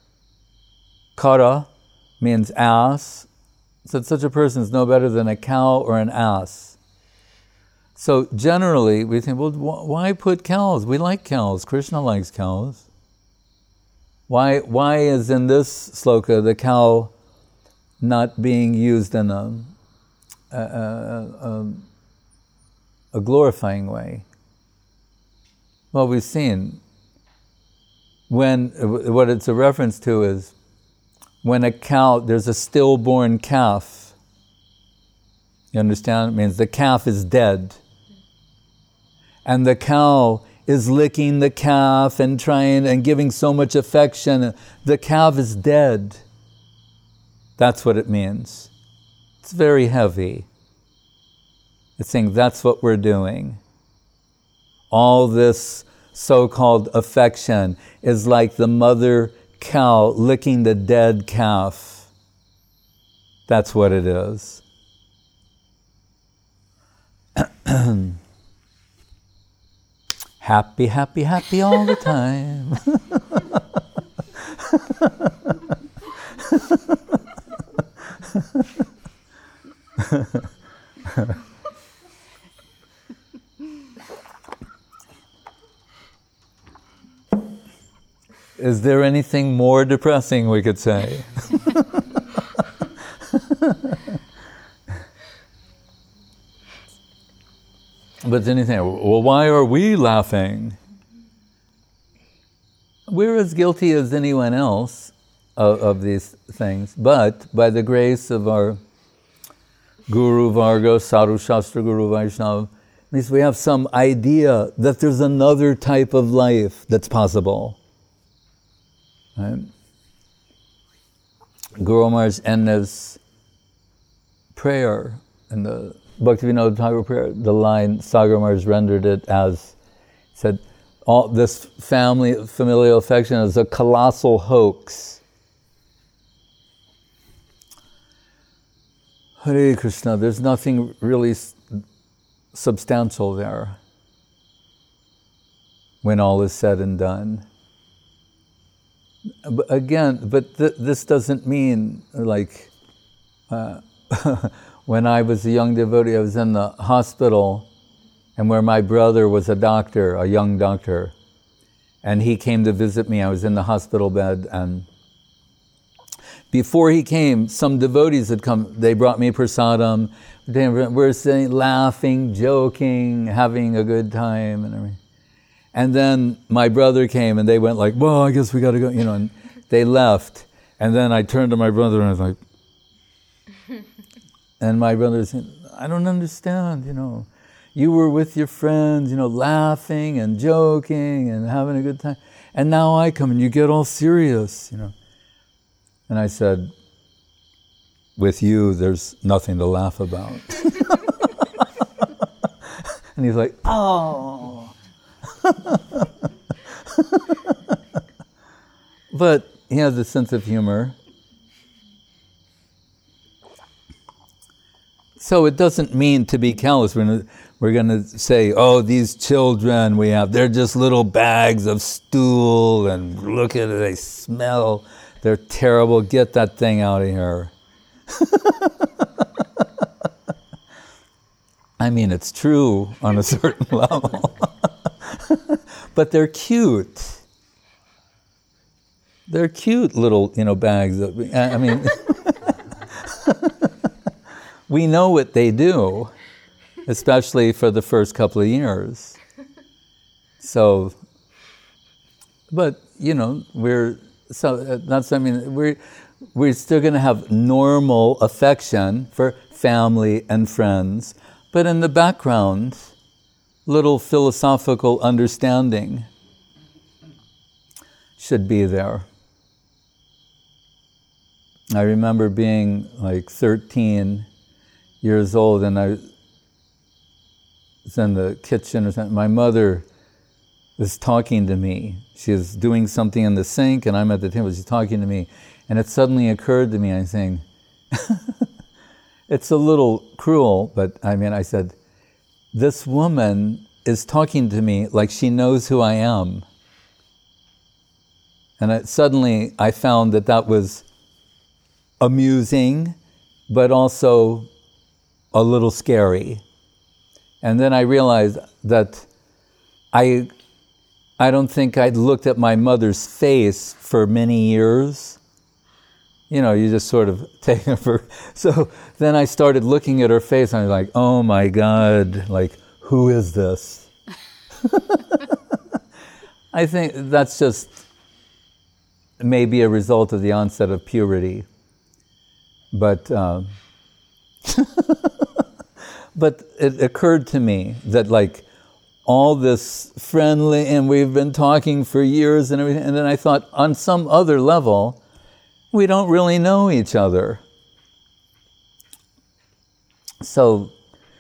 kara means ass. So such a person is no better than a cow or an ass. So generally, we think, well, why put cows? We like cows. Krishna likes cows. Why is in this sloka the cow not being used in a glorifying way? Well, we've seen what it's a reference to is when a cow, there's a stillborn calf. You understand? It means the calf is dead. And the cow is licking the calf and trying and giving so much affection. The calf is dead. That's what it means. It's very heavy. It's saying that's what we're doing. All this so-called affection is like the mother cow licking the dead calf. That's what it is. Happy, happy, happy all the time. Is there anything more depressing we could say? But then you think, well, why are we laughing? We're as guilty as anyone else of these things, but by the grace of our Guru Varga, Sadhu Shastra Guru Vaishnava, at least we have some idea that there's another type of life that's possible. Right? Guru Maharaj ends his prayer in the Bhaktivinoda Thakur prayer, the line Sagar Maharaj rendered it as, said, all this familial affection is a colossal hoax. Hare Krishna, there's nothing really substantial there when all is said and done. But again, this doesn't mean like when I was a young devotee, I was in the hospital, and where my brother was a doctor, a young doctor, and he came to visit me. I was in the hospital bed, and before he came, some devotees had come. They brought me prasadam. We're sitting, laughing, joking, having a good time, and everything. And then my brother came, and they went like, "Well, I guess we got to go," and they left. And then I turned to my brother and I was like, and my brother said, I don't understand, You were with your friends, laughing and joking and having a good time. And now I come and you get all serious, And I said, with you, there's nothing to laugh about. And he's like, oh. But he has a sense of humor. So it doesn't mean to be callous. We're going to say, oh, these children we have, they're just little bags of stool, and look at it, they smell, they're terrible, get that thing out of here. I mean, it's true on a certain level. But they're cute. They're cute little, bags. We know what they do, especially for the first couple of years. So, but we're still going to have normal affection for family and friends, but in the background, little philosophical understanding should be there. I remember being like 13 years old, and I was in the kitchen or something. My mother was talking to me. She was doing something in the sink, and I'm at the table. She's talking to me, and it suddenly occurred to me, I'm saying, it's a little cruel, but I said, this woman is talking to me like she knows who I am. And suddenly I found that was amusing, but also a little scary. And then I realized that I don't think I'd looked at my mother's face for many years. You just sort of take it for... So then I started looking at her face and I was like, oh my God, like, who is this? I think that's just maybe a result of the onset of puberty. But but it occurred to me that like all this friendly, and we've been talking for years and everything, and then I thought on some other level, we don't really know each other. So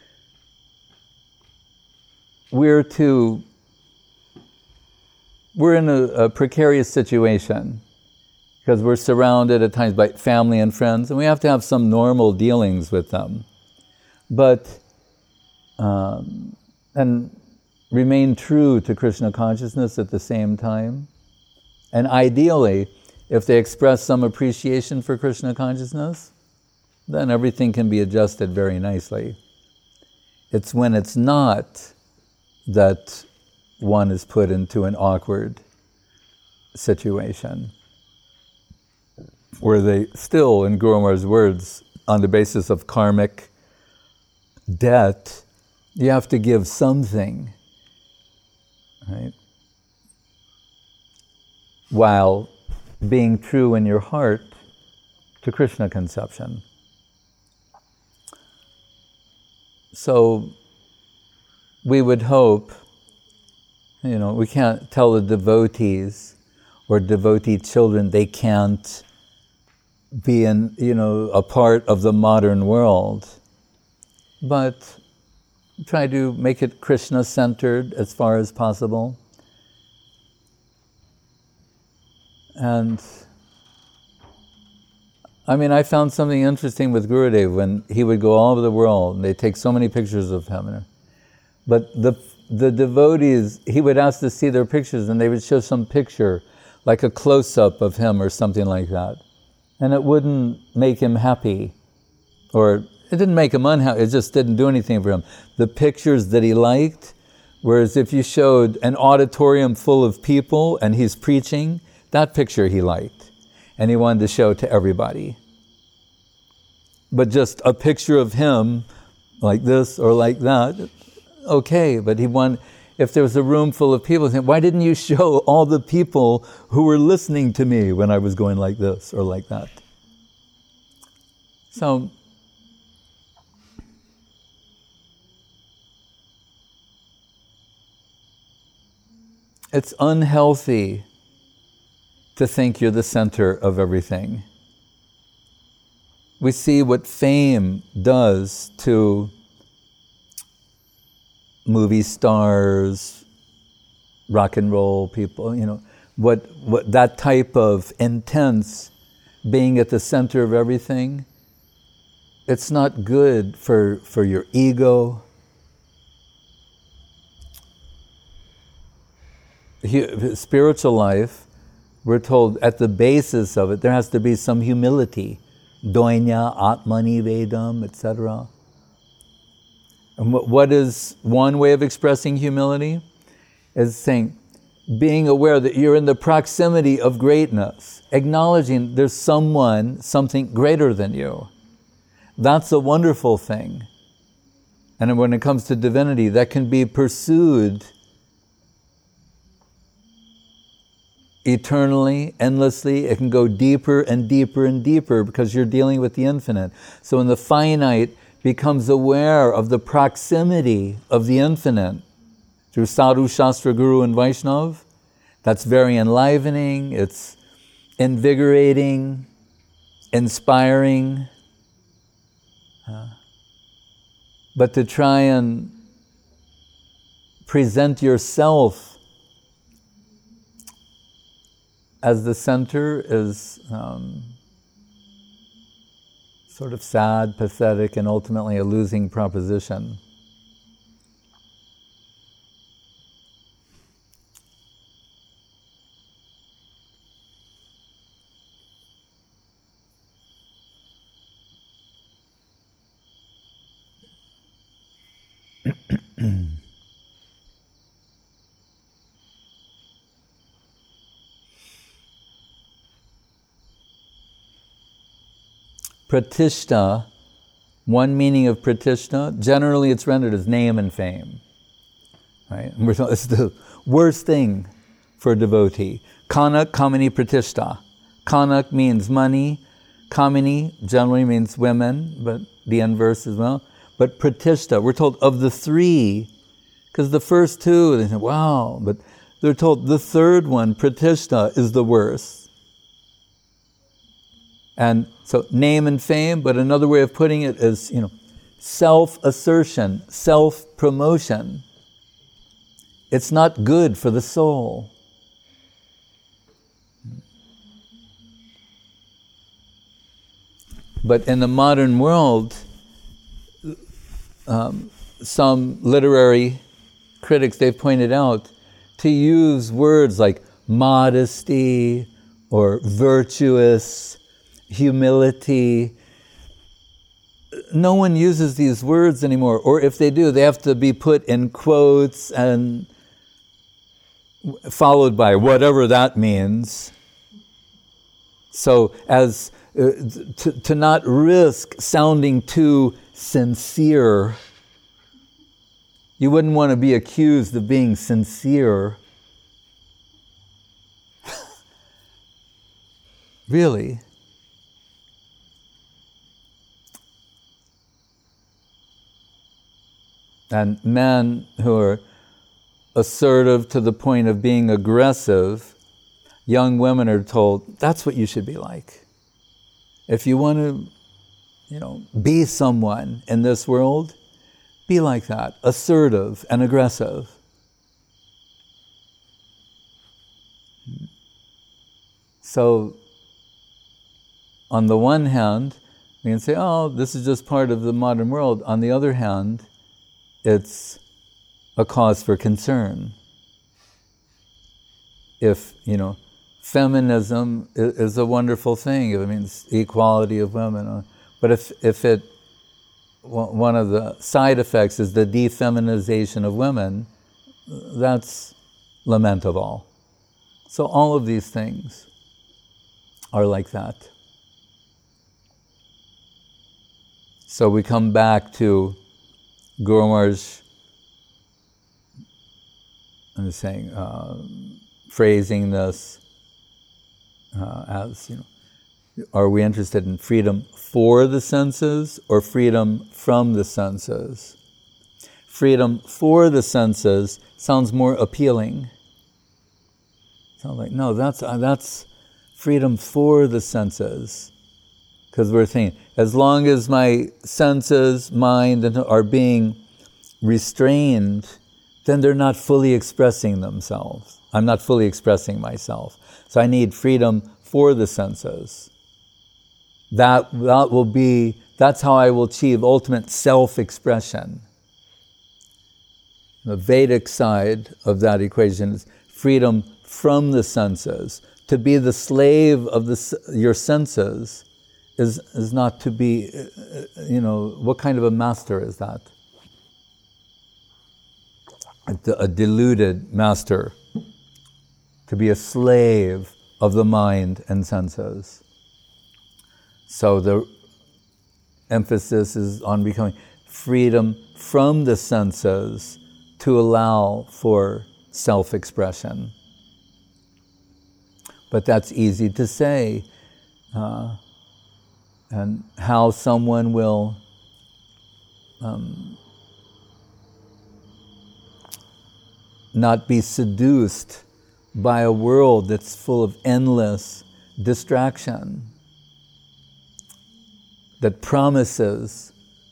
we're in a precarious situation because we're surrounded at times by family and friends, and we have to have some normal dealings with them. But, and remain true to Krishna consciousness at the same time. And ideally, if they express some appreciation for Krishna consciousness, then everything can be adjusted very nicely. It's when it's not that one is put into an awkward situation, where they still, in Guru Maharaj's words, on the basis of karmic debt, you have to give something, right? While being true in your heart to Krishna conception. So we would hope, we can't tell the devotees or devotee children they can't be a part of the modern world, but try to make it Krishna-centered as far as possible. And I found something interesting with Gurudev when he would go all over the world, and they take so many pictures of him. But the devotees, he would ask to see their pictures, and they would show some picture, like a close-up of him or something like that. And it wouldn't make him happy, or it didn't make him unhappy, it just didn't do anything for him. The pictures that he liked, whereas if you showed an auditorium full of people and he's preaching, that picture he liked. And he wanted to show to everybody. But just a picture of him like this or like that, okay, but if there was a room full of people, saying, why didn't you show all the people who were listening to me when I was going like this or like that? So, it's unhealthy to think you're the center of everything. We see what fame does to movie stars, rock and roll people, what that type of intense being at the center of everything, it's not good for your ego. Spiritual life, we're told at the basis of it, there has to be some humility. Doinya, Atmani Vedam, etc. And what is one way of expressing humility? Is saying, being aware that you're in the proximity of greatness, acknowledging there's something greater than you. That's a wonderful thing. And when it comes to divinity, that can be pursued eternally, endlessly. It can go deeper and deeper and deeper because you're dealing with the infinite. So when the finite becomes aware of the proximity of the infinite through Sadhu, Shastra, Guru, and Vaishnav, that's very enlivening, it's invigorating, inspiring. But to try and present yourself as the center is sort of sad, pathetic, and ultimately a losing proposition. Pratishta, one meaning of pratishta, generally it's rendered as name and fame. Right? And it's the worst thing for a devotee. Kanak, kamini, pratishta. Kanak means money. Kamini generally means women, but the inverse as well. But pratishta, we're told of the three, because the first two, they say, wow, but they're told the third one, pratishta, is the worst. And so name and fame, but another way of putting it is, self-assertion, self-promotion. It's not good for the soul. But in the modern world, some literary critics, they've pointed out, to use words like modesty or virtuous, humility. No one uses these words anymore, or if they do, they have to be put in quotes and followed by whatever that means. So as to not risk sounding too sincere. You wouldn't want to be accused of being sincere. Really. And men who are assertive to the point of being aggressive, young women are told, that's what you should be like. If you want to, be someone in this world, be like that, assertive and aggressive. So, on the one hand, we can say, oh, this is just part of the modern world. On the other hand, it's a cause for concern. If, feminism is a wonderful thing, it means equality of women. But if one of the side effects is the defeminization of women, that's lamentable. So all of these things are like that. So we come back to Guru Maharaj I'm saying, phrasing this as, are we interested in freedom for the senses or freedom from the senses? Freedom for the senses sounds more appealing. Sounds like, no, that's freedom for the senses. Because we're thinking, as long as my senses, mind, are being restrained, then they're not fully expressing themselves. I'm not fully expressing myself. So I need freedom for the senses. That's how I will achieve ultimate self-expression. The Vedic side of that equation is freedom from the senses. To be the slave of your senses is not to be, what kind of a master is that? A deluded master. To be a slave of the mind and senses. So the emphasis is on becoming freedom from the senses to allow for self-expression. But that's easy to say. And how someone will not be seduced by a world that's full of endless distraction, that promises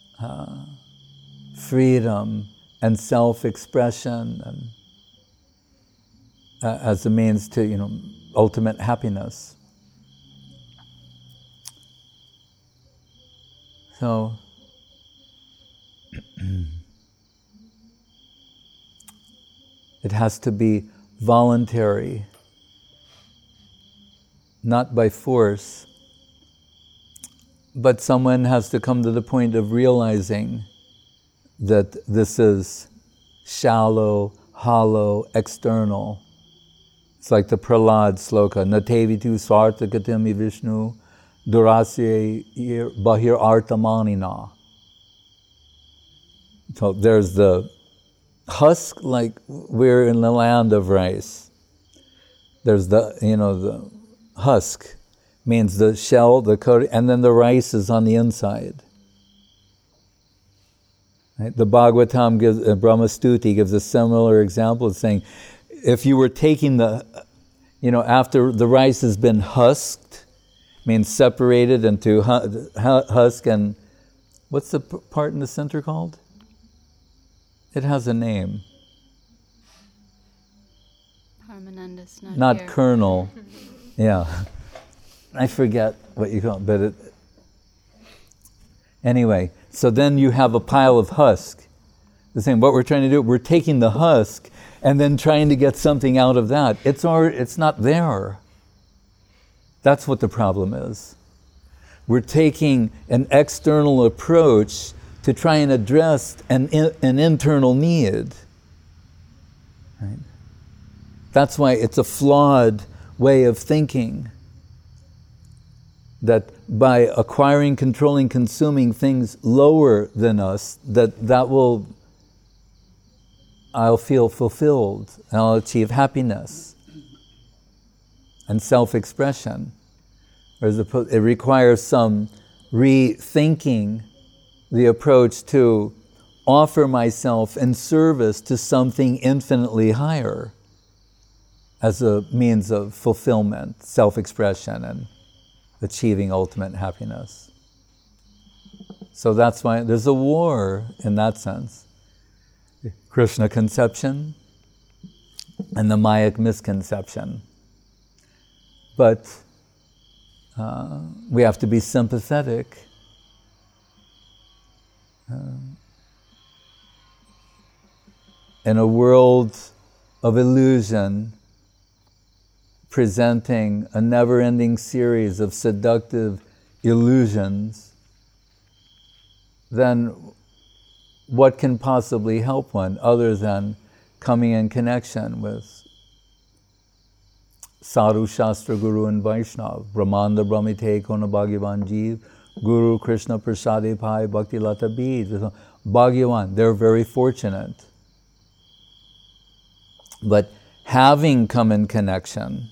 freedom and self-expression and as a means to, ultimate happiness. So, it has to be voluntary, not by force, but someone has to come to the point of realizing that this is shallow, hollow, external. It's like the Prahlad sloka, Natevitu Sarthakatami Vishnu Durasya Bahir Artamanina. So there's the husk, like we're in the land of rice. There's the husk, means the shell, the coating, and then the rice is on the inside. Right? The Bhagavatam gives, Brahmastuti gives a similar example of saying, if you were taking after the rice has been husked, means separated into husk and, what's the part in the center called? It has a name. Parmanandus, not here. kernel. Yeah. I forget what you call it, but anyway, so then you have a pile of husk. The same, what we're trying to do, we're taking the husk and then trying to get something out of that. It's not there. That's what the problem is. We're taking an external approach to try and address an internal need. Right? That's why it's a flawed way of thinking. That by acquiring, controlling, consuming things lower than us, I'll feel fulfilled and I'll achieve happiness and self-expression. Whereas it requires some rethinking the approach to offer myself in service to something infinitely higher as a means of fulfillment, self-expression, and achieving ultimate happiness. So that's why there's a war in that sense. Krishna conception and the Mayic misconception. But we have to be sympathetic. In a world of illusion, presenting a never-ending series of seductive illusions, then what can possibly help one other than coming in connection with Sadhu, Shastra, Guru, and Vaishnava? Brahmanda, Brahmite, Kona Bhagavan Jeev, Guru, Krishna, Prasade, Pai, Bhakti, Lata, Beed. Bhagavan, they're very fortunate. But having come in connection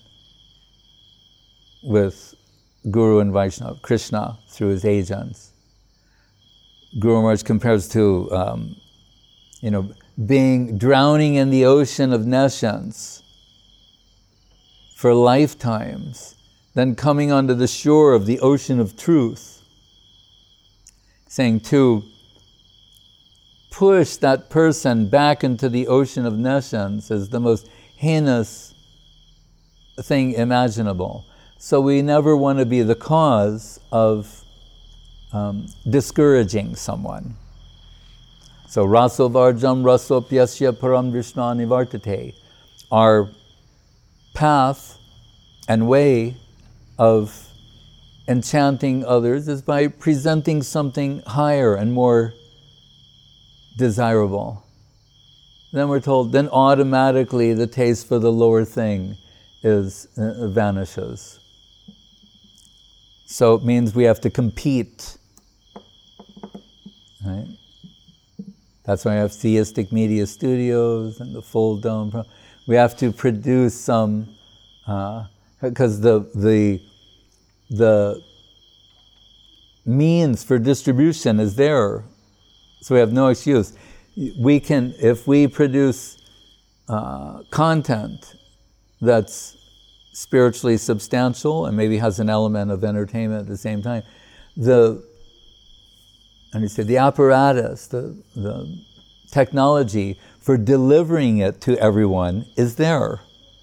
with Guru and Vaishnava, Krishna through his agents, Guru Maharaj compares to, drowning in the ocean of nescience for lifetimes, then coming onto the shore of the ocean of truth, saying to push that person back into the ocean of nescience is the most heinous thing imaginable. So we never want to be the cause of discouraging someone. So rasovarjam rasopyasya param drishna nivartate. Our path and way of enchanting others is by presenting something higher and more desirable. Then we're told, then automatically the taste for the lower thing vanishes. So it means we have to compete, right? That's why I have theistic media studios and the full dome. We have to produce some, because the means for distribution is there, so we have no excuse. We can, if we produce content that's spiritually substantial and maybe has an element of entertainment at the same time, the apparatus, the technology for delivering it to everyone is there.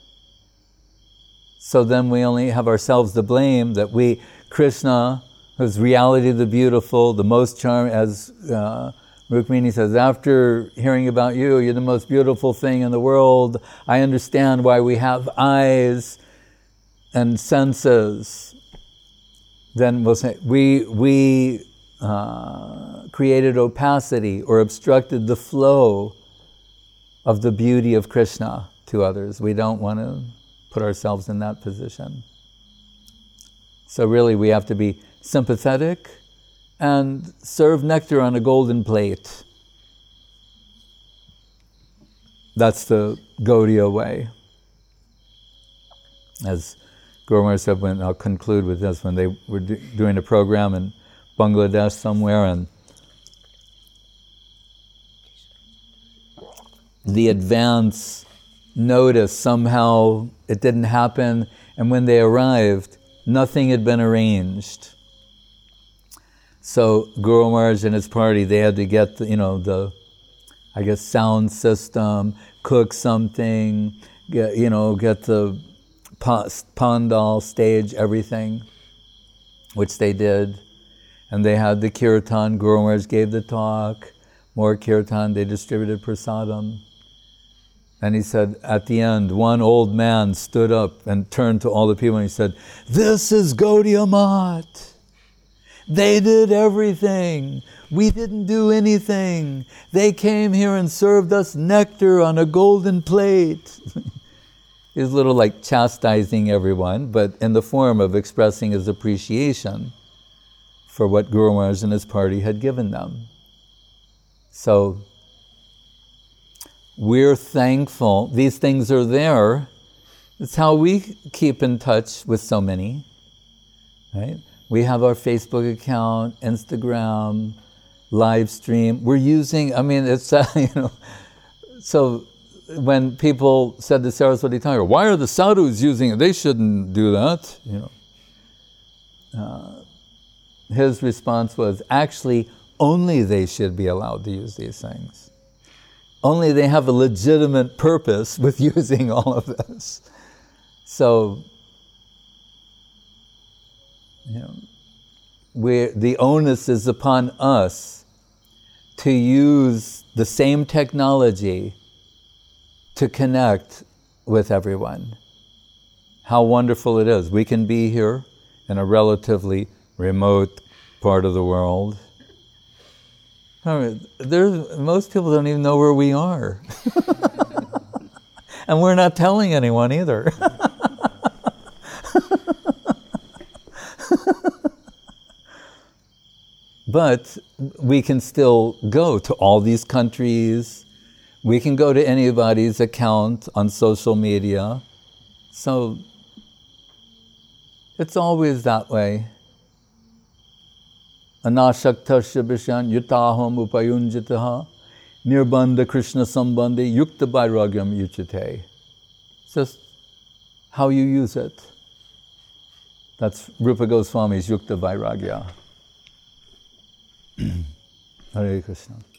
So then we only have ourselves to blame that Krishna, who's reality of the beautiful, the most charming, as Rukmini says, after hearing about you, you're the most beautiful thing in the world. I understand why we have eyes and senses. Then we'll say, we created opacity or obstructed the flow of the beauty of Krishna to others. We don't want to put ourselves in that position. So really we have to be sympathetic and serve nectar on a golden plate. That's the Gaudiya way. As Guru Maharaj said, I'll conclude with this, when they were doing a program in Bangladesh somewhere, and the advance noticed somehow it didn't happen, and when they arrived, nothing had been arranged. So Guru Maharaj and his party, they had to get the sound system, cook something, get the pandal, stage, everything, which they did. And they had the kirtan. Guru Maharaj gave the talk, more kirtan, they distributed prasadam. And he said, at the end, one old man stood up and turned to all the people and he said, "This is Gaudiya Math. They did everything. We didn't do anything. They came here and served us nectar on a golden plate." He was a little like chastising everyone, but in the form of expressing his appreciation for what Guru Maharaj and his party had given them. So we're thankful. These things are there. It's how we keep in touch with so many, right? We have our Facebook account, Instagram, live stream. We're using, it's, so when people said to Saraswati Thakur, "Why are the sadhus using it? They shouldn't do that." His response was, actually, only they should be allowed to use these things. Only they have a legitimate purpose with using all of this. So, the onus is upon us to use the same technology to connect with everyone. How wonderful it is. We can be here in a relatively remote part of the world. Most people don't even know where we are. And we're not telling anyone either. But we can still go to all these countries. We can go to anybody's account on social media. So it's always that way. Anashaktasya vishan yutaham upayunjitaha nirbandha Krishna sambandhi yukta vairagyam yuchate. It's just how you use it. That's Rupa Goswami's Yukta Vairagya. Hare Krishna.